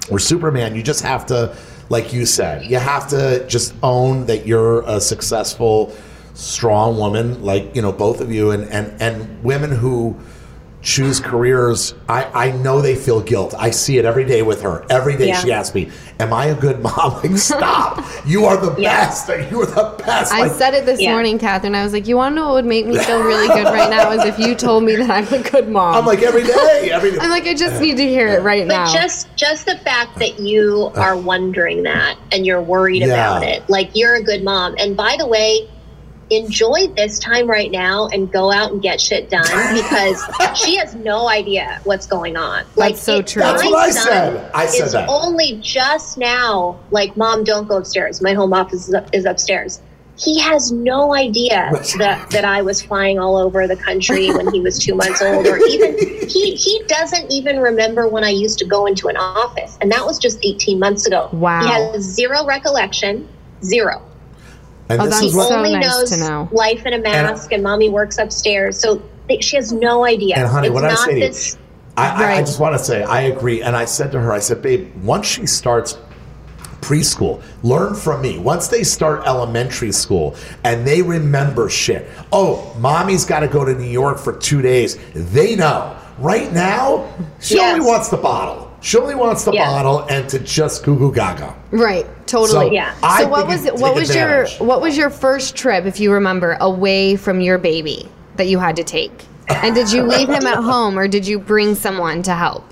Where Superman, you just have to, like you said, you have to just own that you're a successful, strong woman, like, you know, both of you, and, and, and women who choose careers, I, I know they feel guilt. I see it every day with her. Every day yeah. she asks me, am I a good mom? Like, stop. You are the yeah. best. You are the best.
I
like,
said it this yeah. morning, Catherine. I was like, you want to know what would make me feel really good right now is if you told me that I'm a good mom.
I'm like, every day. Every day.
I'm like, I just need to hear it right
but
now.
But just, just the fact that you are wondering that and you're worried yeah. about it. Like, you're a good mom. And by the way, enjoy this time right now and go out and get shit done because she has no idea what's going on. Like,
that's so
it,
true.
That's what I said. I said
it's
that.
Only just now, like, Mom, don't go upstairs. My home office is, up, is upstairs. He has no idea that, that I was flying all over the country when he was two months old, or even he, he doesn't even remember when I used to go into an office. And that was just eighteen months ago.
Wow.
He has zero recollection, zero.
And
oh,
this
that's
is what
so
only
nice
knows
to know.
Life in a mask, and, and mommy works upstairs. So they, she has no idea.
And honey,
it's
what
not
I say
this,
to you, I, right. I, I just want to say, I agree. And I said to her, I said, babe, once she starts preschool, learn from me. Once they start elementary school and they remember shit. Oh, mommy's got to go to New York for two days. They know. Right now, she yes. only wants the bottle. She only wants the yeah. bottle and to just goo goo gaga.
Right, totally.
So, yeah.
So what was what was advantage. your what was your first trip, if you remember, away from your baby that you had to take? And did you leave him at home or did you bring someone to help?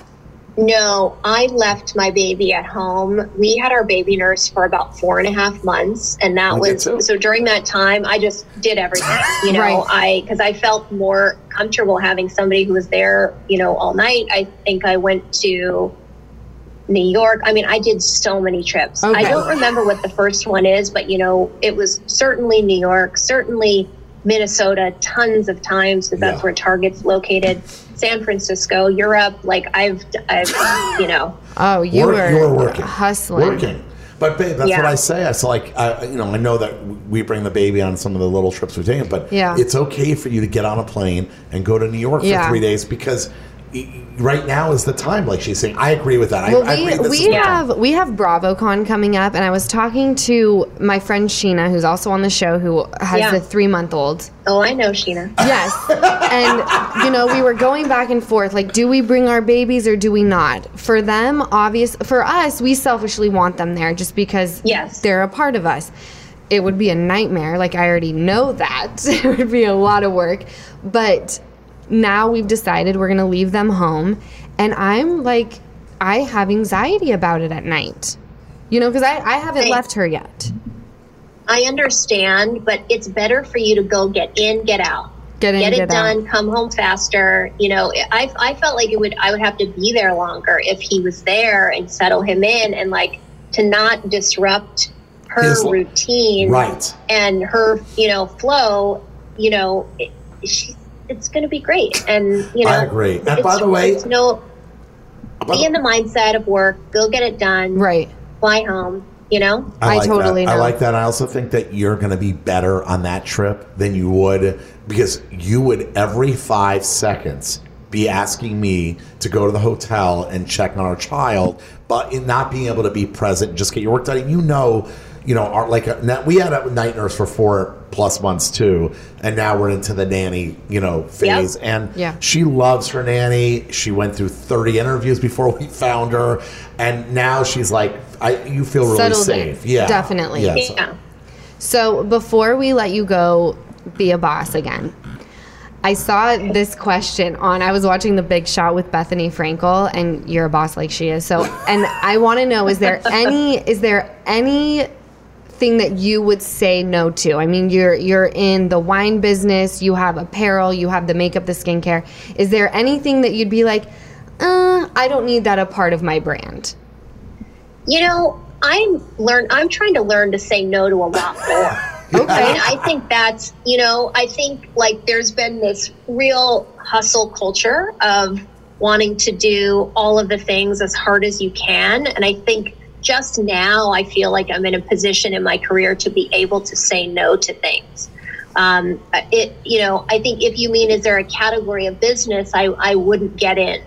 No, I left my baby at home. We had our baby nurse for about four and a half months, and that was so. During that time, I just did everything. You know, right. I because I felt more comfortable having somebody who was there. You know, all night. I think I went to New York. I mean, I did so many trips. Okay. I don't remember what the first one is, but you know, it was certainly New York, certainly Minnesota, tons of times because that's yeah. where Target's located. San Francisco, Europe, like I've, I've, you know.
Oh, you
Work,
were,
you were working,
hustling,
working. But babe, that's
yeah.
what I say. It's like, I, you know, I know that we bring the baby on some of the little trips we've taken, but
yeah.
it's okay for you to get on a plane and go to New York for yeah. three days because right now is the time, like she's saying. I agree with that.
Well,
I,
we,
I agree
we have time. we have BravoCon coming up, and I was talking to my friend Sheena, who's also on the show, who has yeah. a three month old.
Oh, I know Sheena.
Yes, and you know, we were going back and forth, like, do we bring our babies or do we not? For them, obvious. For us, we selfishly want them there, just because
yes.
they're a part of us. It would be a nightmare. Like, I already know that it would be a lot of work, but. Now we've decided we're going to leave them home, and I'm like, I have anxiety about it at night, you know, because I, I haven't I, left her yet.
I understand, but it's better for you to go get in, get out,
get in,
get it
get
done,
out.
Come home faster. You know, I I felt like it would I would have to be there longer if he was there and settle him in, and like to not disrupt her His, routine,
right,
and her you know flow. You know, it, she. It's going to be great. And, you know,
I agree. And by the way,
it's no, be in the mindset of work, go get it done.
Right.
Fly home, you know?
I, like
I totally
that.
know.
I like that. I also think that you're going to be better on that trip than you would, because you would every five seconds be asking me to go to the hotel and check on our child, but in not being able to be present and just get your work done. And you know, you know, our, like a, we had a night nurse for four plus months too, and now we're into the nanny, you know, phase.
Yep.
And
yeah.
she loves her nanny. She went through thirty interviews before we found her, and now she's like, I, you feel really
Settled
safe.
in.
Yeah,
definitely.
Yeah.
yeah.
So before we let you go, be a boss again. I saw this question on, I was watching The Big Shot with Bethany Frankel, and you're a boss like she is. So, and I want to know, is there any, is there any thing that you would say no to? I mean, you're you're in the wine business, you have apparel, you have the makeup, the skincare. Is there anything that you'd be like, uh, I don't need that a part of my brand?
You know, I'm learn. I'm trying to learn to say no to a lot more.
Okay.
I mean, I think that's, you know, I think like there's been this real hustle culture of wanting to do all of the things as hard as you can. And I think just now I feel like I'm in a position in my career to be able to say no to things. Um, it, you know, I think if you mean, is there a category of business I, I wouldn't get in?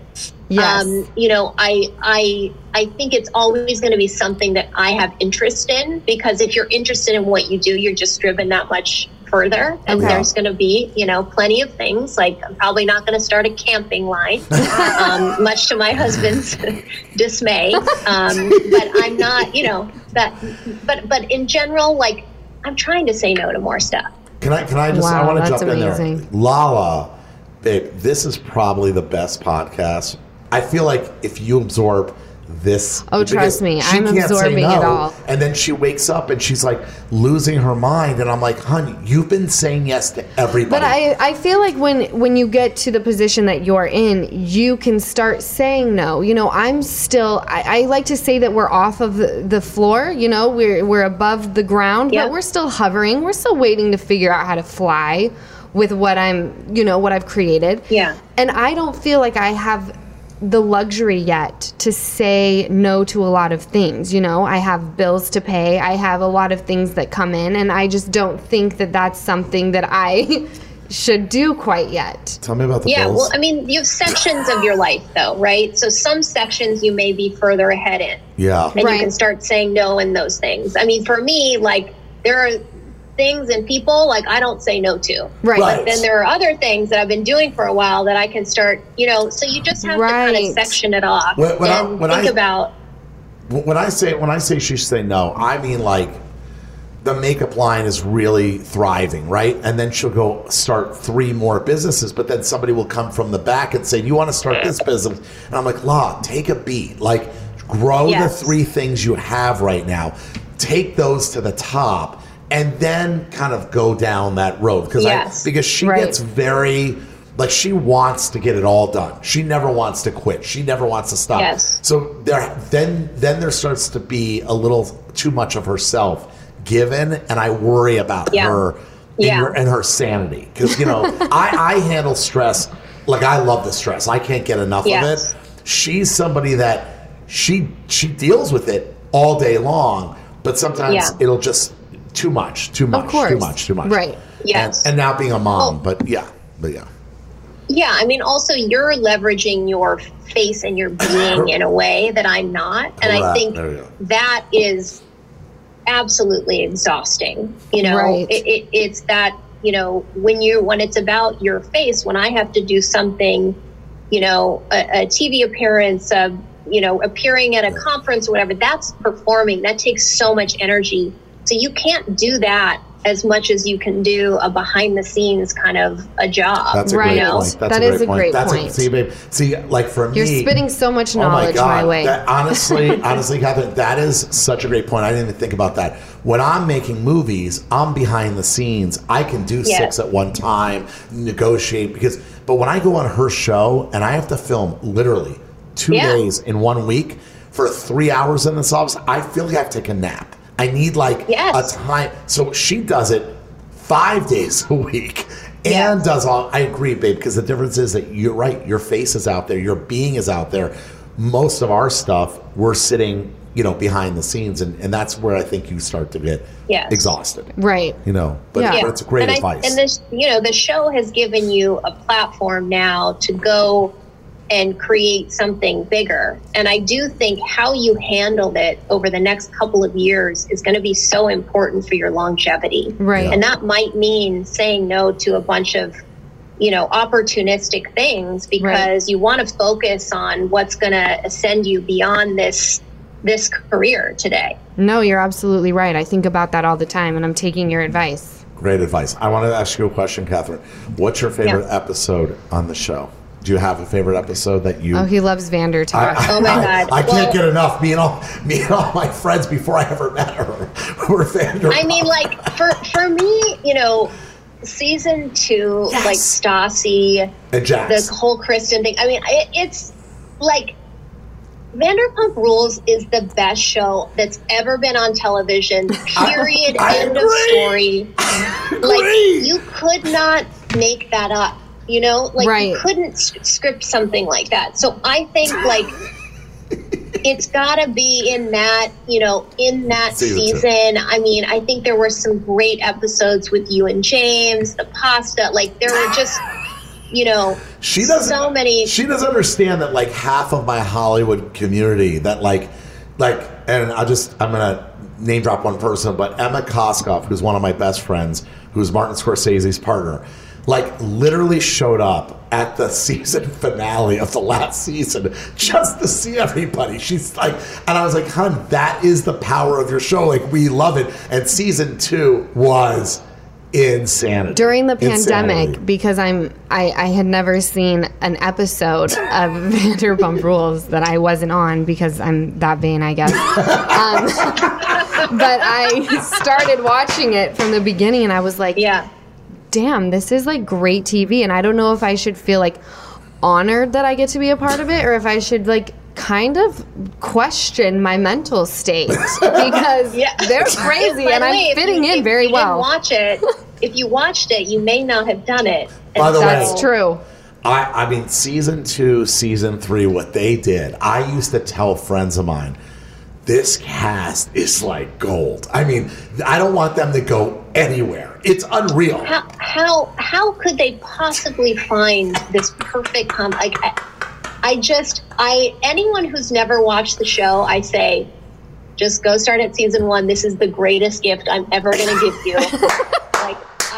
Yes.
Um, you know, I I I think it's always going to be something that I have interest in, because if you're interested in what you do, you're just driven that much further. And
Okay.
there's going to be, you know, plenty of things. Like, I'm probably not going to start a camping line, um, much to my husband's dismay. Um, but I'm not, you know, that. But but in general, like, I'm trying to say no to more stuff.
Can I? Can I just?
Wow,
I want to
that's
jump in
amazing.
there. Lala, babe, this is probably the best podcast. I feel like if you absorb this,
Oh, trust
because
me,
she
I'm
can't say
absorbing
no,
it all.
And then she wakes up and she's like losing her mind, and I'm like, honey, you've been saying yes to everybody.
But I, I feel like when, when you get to the position that you're in, you can start saying no. You know, I'm still, I, I like to say that we're off of the, the floor, you know, we're, we're above the ground,
Yeah.
but we're still hovering. We're still waiting to figure out how to fly with what I'm, you know, what I've created.
Yeah.
And I don't feel like I have the luxury yet to say no to a lot of things. You know, I have bills to pay. I have a lot of things that come in, and I just don't think that that's something that I should do quite yet.
Tell me about the
Yeah,
bills.
well, I mean, you have sections of your life, though, right? So some sections you may be further ahead in.
yeah.
And
Right.
you can start saying no in those things. I mean, for me, like, there are things and people, like, I don't say no to.
Right.
Right.
But then there are other things that I've been doing for a while that I can start, you know, so you just have to kind
Right.
of section it off
When- when I-
and
when
think
I-
about,
When I say when I say she should say no, I mean like the makeup line is really thriving, right? And then she'll go start three more businesses, but then somebody will come from the back and say, "You want to start this business?" And I'm like, "La, take a beat. Like, grow
Yes.
the three things you have right now. Take those to the top, and then kind of go down that road." Because
Yes.
I because she
Right.
gets very like she wants to get it all done. She never wants to quit. She never wants to stop.
Yes.
So there, then, then there starts to be a little too much of herself given, and I worry about
Yeah.
her and,
Yeah.
her and her sanity. Because you know, I, I handle stress like I love the stress. I can't get enough
Yes.
of it. She's somebody that she she deals with it all day long, but sometimes
Yeah.
it'll just too much, too much,
course.
too much, too much.
Right.
Yes.
And, and now being a mom,
Oh.
but yeah, but yeah.
yeah, I mean, also you're leveraging your face and your being in a way that I'm not. And I
Correct.
think
There you go.
that is absolutely exhausting. You know,
Right.
it, it, it's that, you know, when you, when it's about your face, when I have to do something, you know, a, a T V appearance, uh, you know, appearing at a conference or whatever, that's performing. That takes so much energy. So you can't do that as much as you can do a behind the scenes kind of a job.
That's a
Right.
great
You know?
point. That's
That
a great
is a
point.
great
That's
point.
A, see, babe. See, like for
You're
me,
spitting so much
oh my
knowledge
God,
my way.
That, honestly, honestly, Catherine, that is such a great point. I didn't even think about that. When I'm making movies, I'm behind the scenes. I can do
Yeah.
six at one time, negotiate because. But when I go on her show and I have to film literally two
Yeah.
days in one week for three hours in this office, I feel like I have to take a nap. I need like
Yes.
a time. So she does it five days a week and
Yes.
does all. I agree, babe, because the difference is that you're right. Your face is out there. Your being is out there. Most of our stuff, we're sitting, you know, behind the scenes, and, and that's where I think you start to get
Yes.
exhausted.
Right.
You know, but,
Yeah.
but it's great
and
advice.
I, and this, you know, the show has given you a platform now to go and create something bigger. And I do think how you handled it over the next couple of years is going to be so important for your longevity.
Right.
Yeah.
And that might mean saying no to a bunch of, you know, opportunistic things because you want to focus on what's going to ascend you beyond this this career today.
No, you're absolutely right. I think about that all the time, and I'm taking your advice.
Great advice. I want to ask you a question, Catherine. What's your favorite
Yeah.
episode on the show? Do you have a favorite episode that you?
Oh, he loves Vander talk.
Oh my
I,
God.
I can't
Well-
get enough. Me and all me and all my friends before I ever met her were Vander.
I mean, like for for me, you know, season two,
Yes.
like Stassi,
and Jax.
the whole Kristen thing. I mean, it, it's like Vanderpump Rules is the best show that's ever been on television. Period.
I
End
agree.
of story. Like
Agree.
you could not make that up. You know, like
Right.
you couldn't s- script something like that. So I think like. It's got to be in that, you know, in that
Season two.
season. I mean, I think there were some great episodes with you and James, the pasta. Like, there were just, you know,
she doesn't,
so many.
She doesn't understand that like half of my Hollywood community that like, like, and I'll just, I'm going to name drop one person, but Emma Koskoff, who's one of my best friends, who's Martin Scorsese's partner, like literally showed up at the season finale of the last season just to see everybody. She's like, and I was like, hun, that is the power of your show. Like, we love it. And season two was insanity.
During the pandemic,
Insanity.
because I'm, I, I had never seen an episode of Vanderpump Rules that I wasn't on because I'm that vain, I guess. um, but I started watching it from the beginning, and I was like,
yeah.
damn, this is like great T V. And I don't know if I should feel like honored that I get to be a part of it, or if I should like kind of question my mental state because
yeah.
they're crazy and I'm
way,
fitting
you,
in very
you
well.
Watch it. If you watched it, you may not have done it.
By the
That's
way,
true.
I, I mean, season two, season three, what they did, I used to tell friends of mine, this cast is like gold. I mean, I don't want them to go anywhere. It's unreal.
How how, how could they possibly find this perfect comp? Like, I, I just, I anyone who's never watched the show, I say, just go start at season one. This is the greatest gift I'm ever going to give you. Like,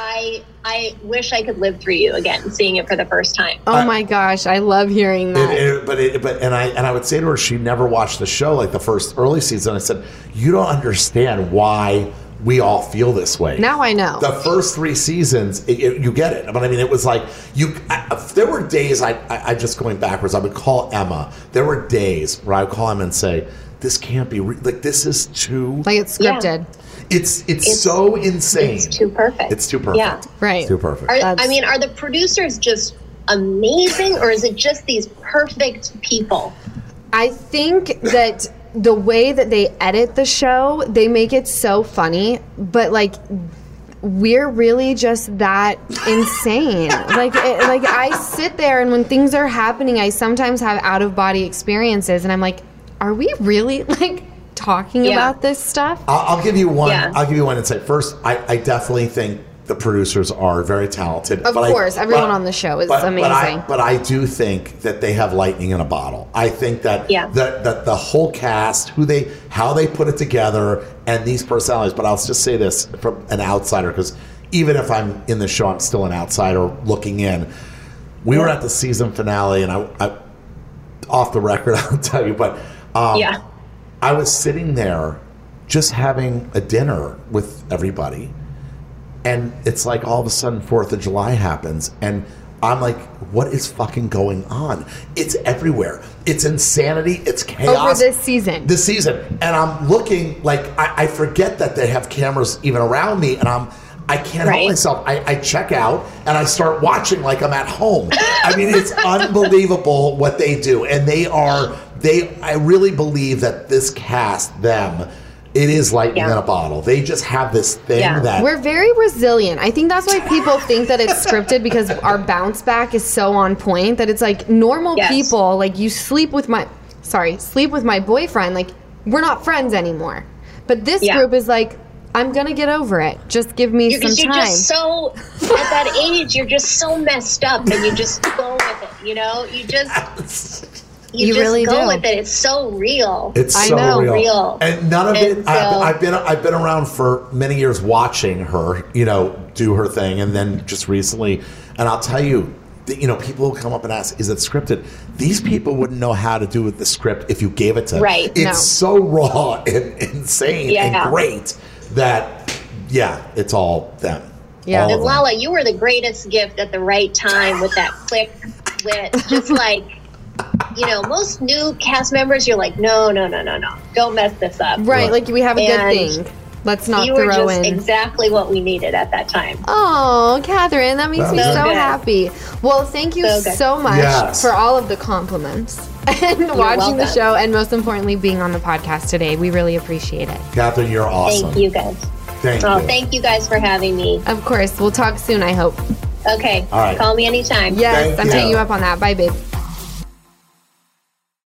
I I wish I could live through you again, seeing it for the first time.
Oh
I,
my gosh, I love hearing that.
It, it, but it, but and I and I would say to her, she never watched the show like the first early season. I said, you don't understand why we all feel this way.
Now I know.
The first three seasons, it, it, you get it. But I mean, it was like you. I, there were days I, I, I just going backwards. I would call Emma. There were days where I would call Emma and say, "This can't be re- like this is too
like it's scripted."
Yeah.
It's, it's it's so insane.
It's too perfect.
It's too perfect.
Yeah,
right.
It's too perfect.
Are, I mean, are the producers just amazing, or is it just these perfect people?
I think that the way that they edit the show, they make it so funny, but like we're really just that insane. like it, like I sit there and when things are happening, I sometimes have out of body experiences and I'm like, are we really like talking
Yeah.
about this stuff?
I'll, I'll give you one.
Yeah.
I'll give you one insight. First, I, I definitely think the producers are very talented.
Of
but
course,
I,
everyone
but,
on the show is
but,
amazing.
But I, but I do think that they have lightning in a bottle. I think that
Yeah.
that the, the whole cast, who they, how they put it together, and these personalities. But I'll just say this from an outsider, because even if I'm in the show, I'm still an outsider looking in. We were at the season finale, and I, I off the record, I'll tell you, but um,
Yeah.
I was sitting there just having a dinner with everybody. And it's like all of a sudden fourth of July happens. And I'm like, what is fucking going on? It's everywhere. It's insanity. It's chaos.
Over this season.
This season. And I'm looking like, I, I forget that they have cameras even around me. And I'm, I can't
Right.
help myself. I, I check out and I start watching like I'm at home. I mean, it's unbelievable what they do. And they are, they, I really believe that this cast, them, it is lightning
Yeah.
in a bottle. They just have this thing
Yeah.
that
We're very resilient. I think that's why people think that it's scripted because our bounce back is so on point that it's like normal
Yes.
people, like you sleep with my, sorry, sleep with my boyfriend, like we're not friends anymore. But this
Yeah.
group is like, I'm going to get over it. Just give me
You're,
some
you're
time.
just so, at that age, you're just so messed up and you just go with it, you know? You just, you,
You
just
really
go
do.
with it. It's so real.
It's
I
so
know.
real.
Real.
And none of
And
it. I've,
so-
I've been I've been around for many years watching her, you know, do her thing, and then just recently, and I'll tell you, that, you know, people will come up and ask, "Is it scripted?" These people wouldn't know how to do with the script if you gave it to them.
Right.
It's
No.
so raw and insane
Yeah.
and great that, yeah, it's all them.
Yeah.
All
And
of them.
Lala, you were the greatest gift at the right time with that click with just like, you know, most new cast members, you're like, no, no, no, no, no. Don't mess this up.
right, like we have a
And
good thing. Let's not
You were
throw
just
in.
exactly what we needed at that time.
Oh, Catherine, that makes
That
me
was
so
good.
happy. Well, thank you
So
so,
good.
much
Yes.
for all of the compliments and watching the
welcome.
show, and most importantly, being on the podcast today. We really appreciate it.
Catherine, you're awesome.
Thank you guys.
Thank
Oh,
you.
thank you guys for having me.
Of course, we'll talk soon, I hope.
Okay.
All right.
Call me anytime.
Yes,
Thank
I'm
you.
taking you up on that. Bye, babe.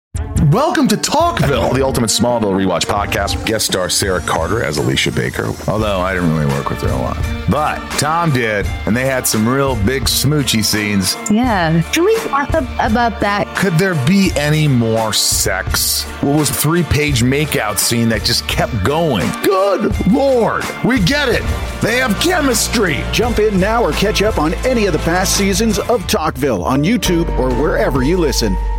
welcome to Talkville,
the ultimate Smallville rewatch podcast. Guest star Sarah Carter as Alicia Baker, although I didn't really work with her a lot. But Tom did, and they had some real big smoochy scenes.
Yeah. Can we talk about that?
Could there be any more sex? What was a three-page makeout scene that just kept going? Good Lord, we get it. They have chemistry.
Jump in now or catch up on any of the past seasons of Talkville on YouTube or wherever you listen.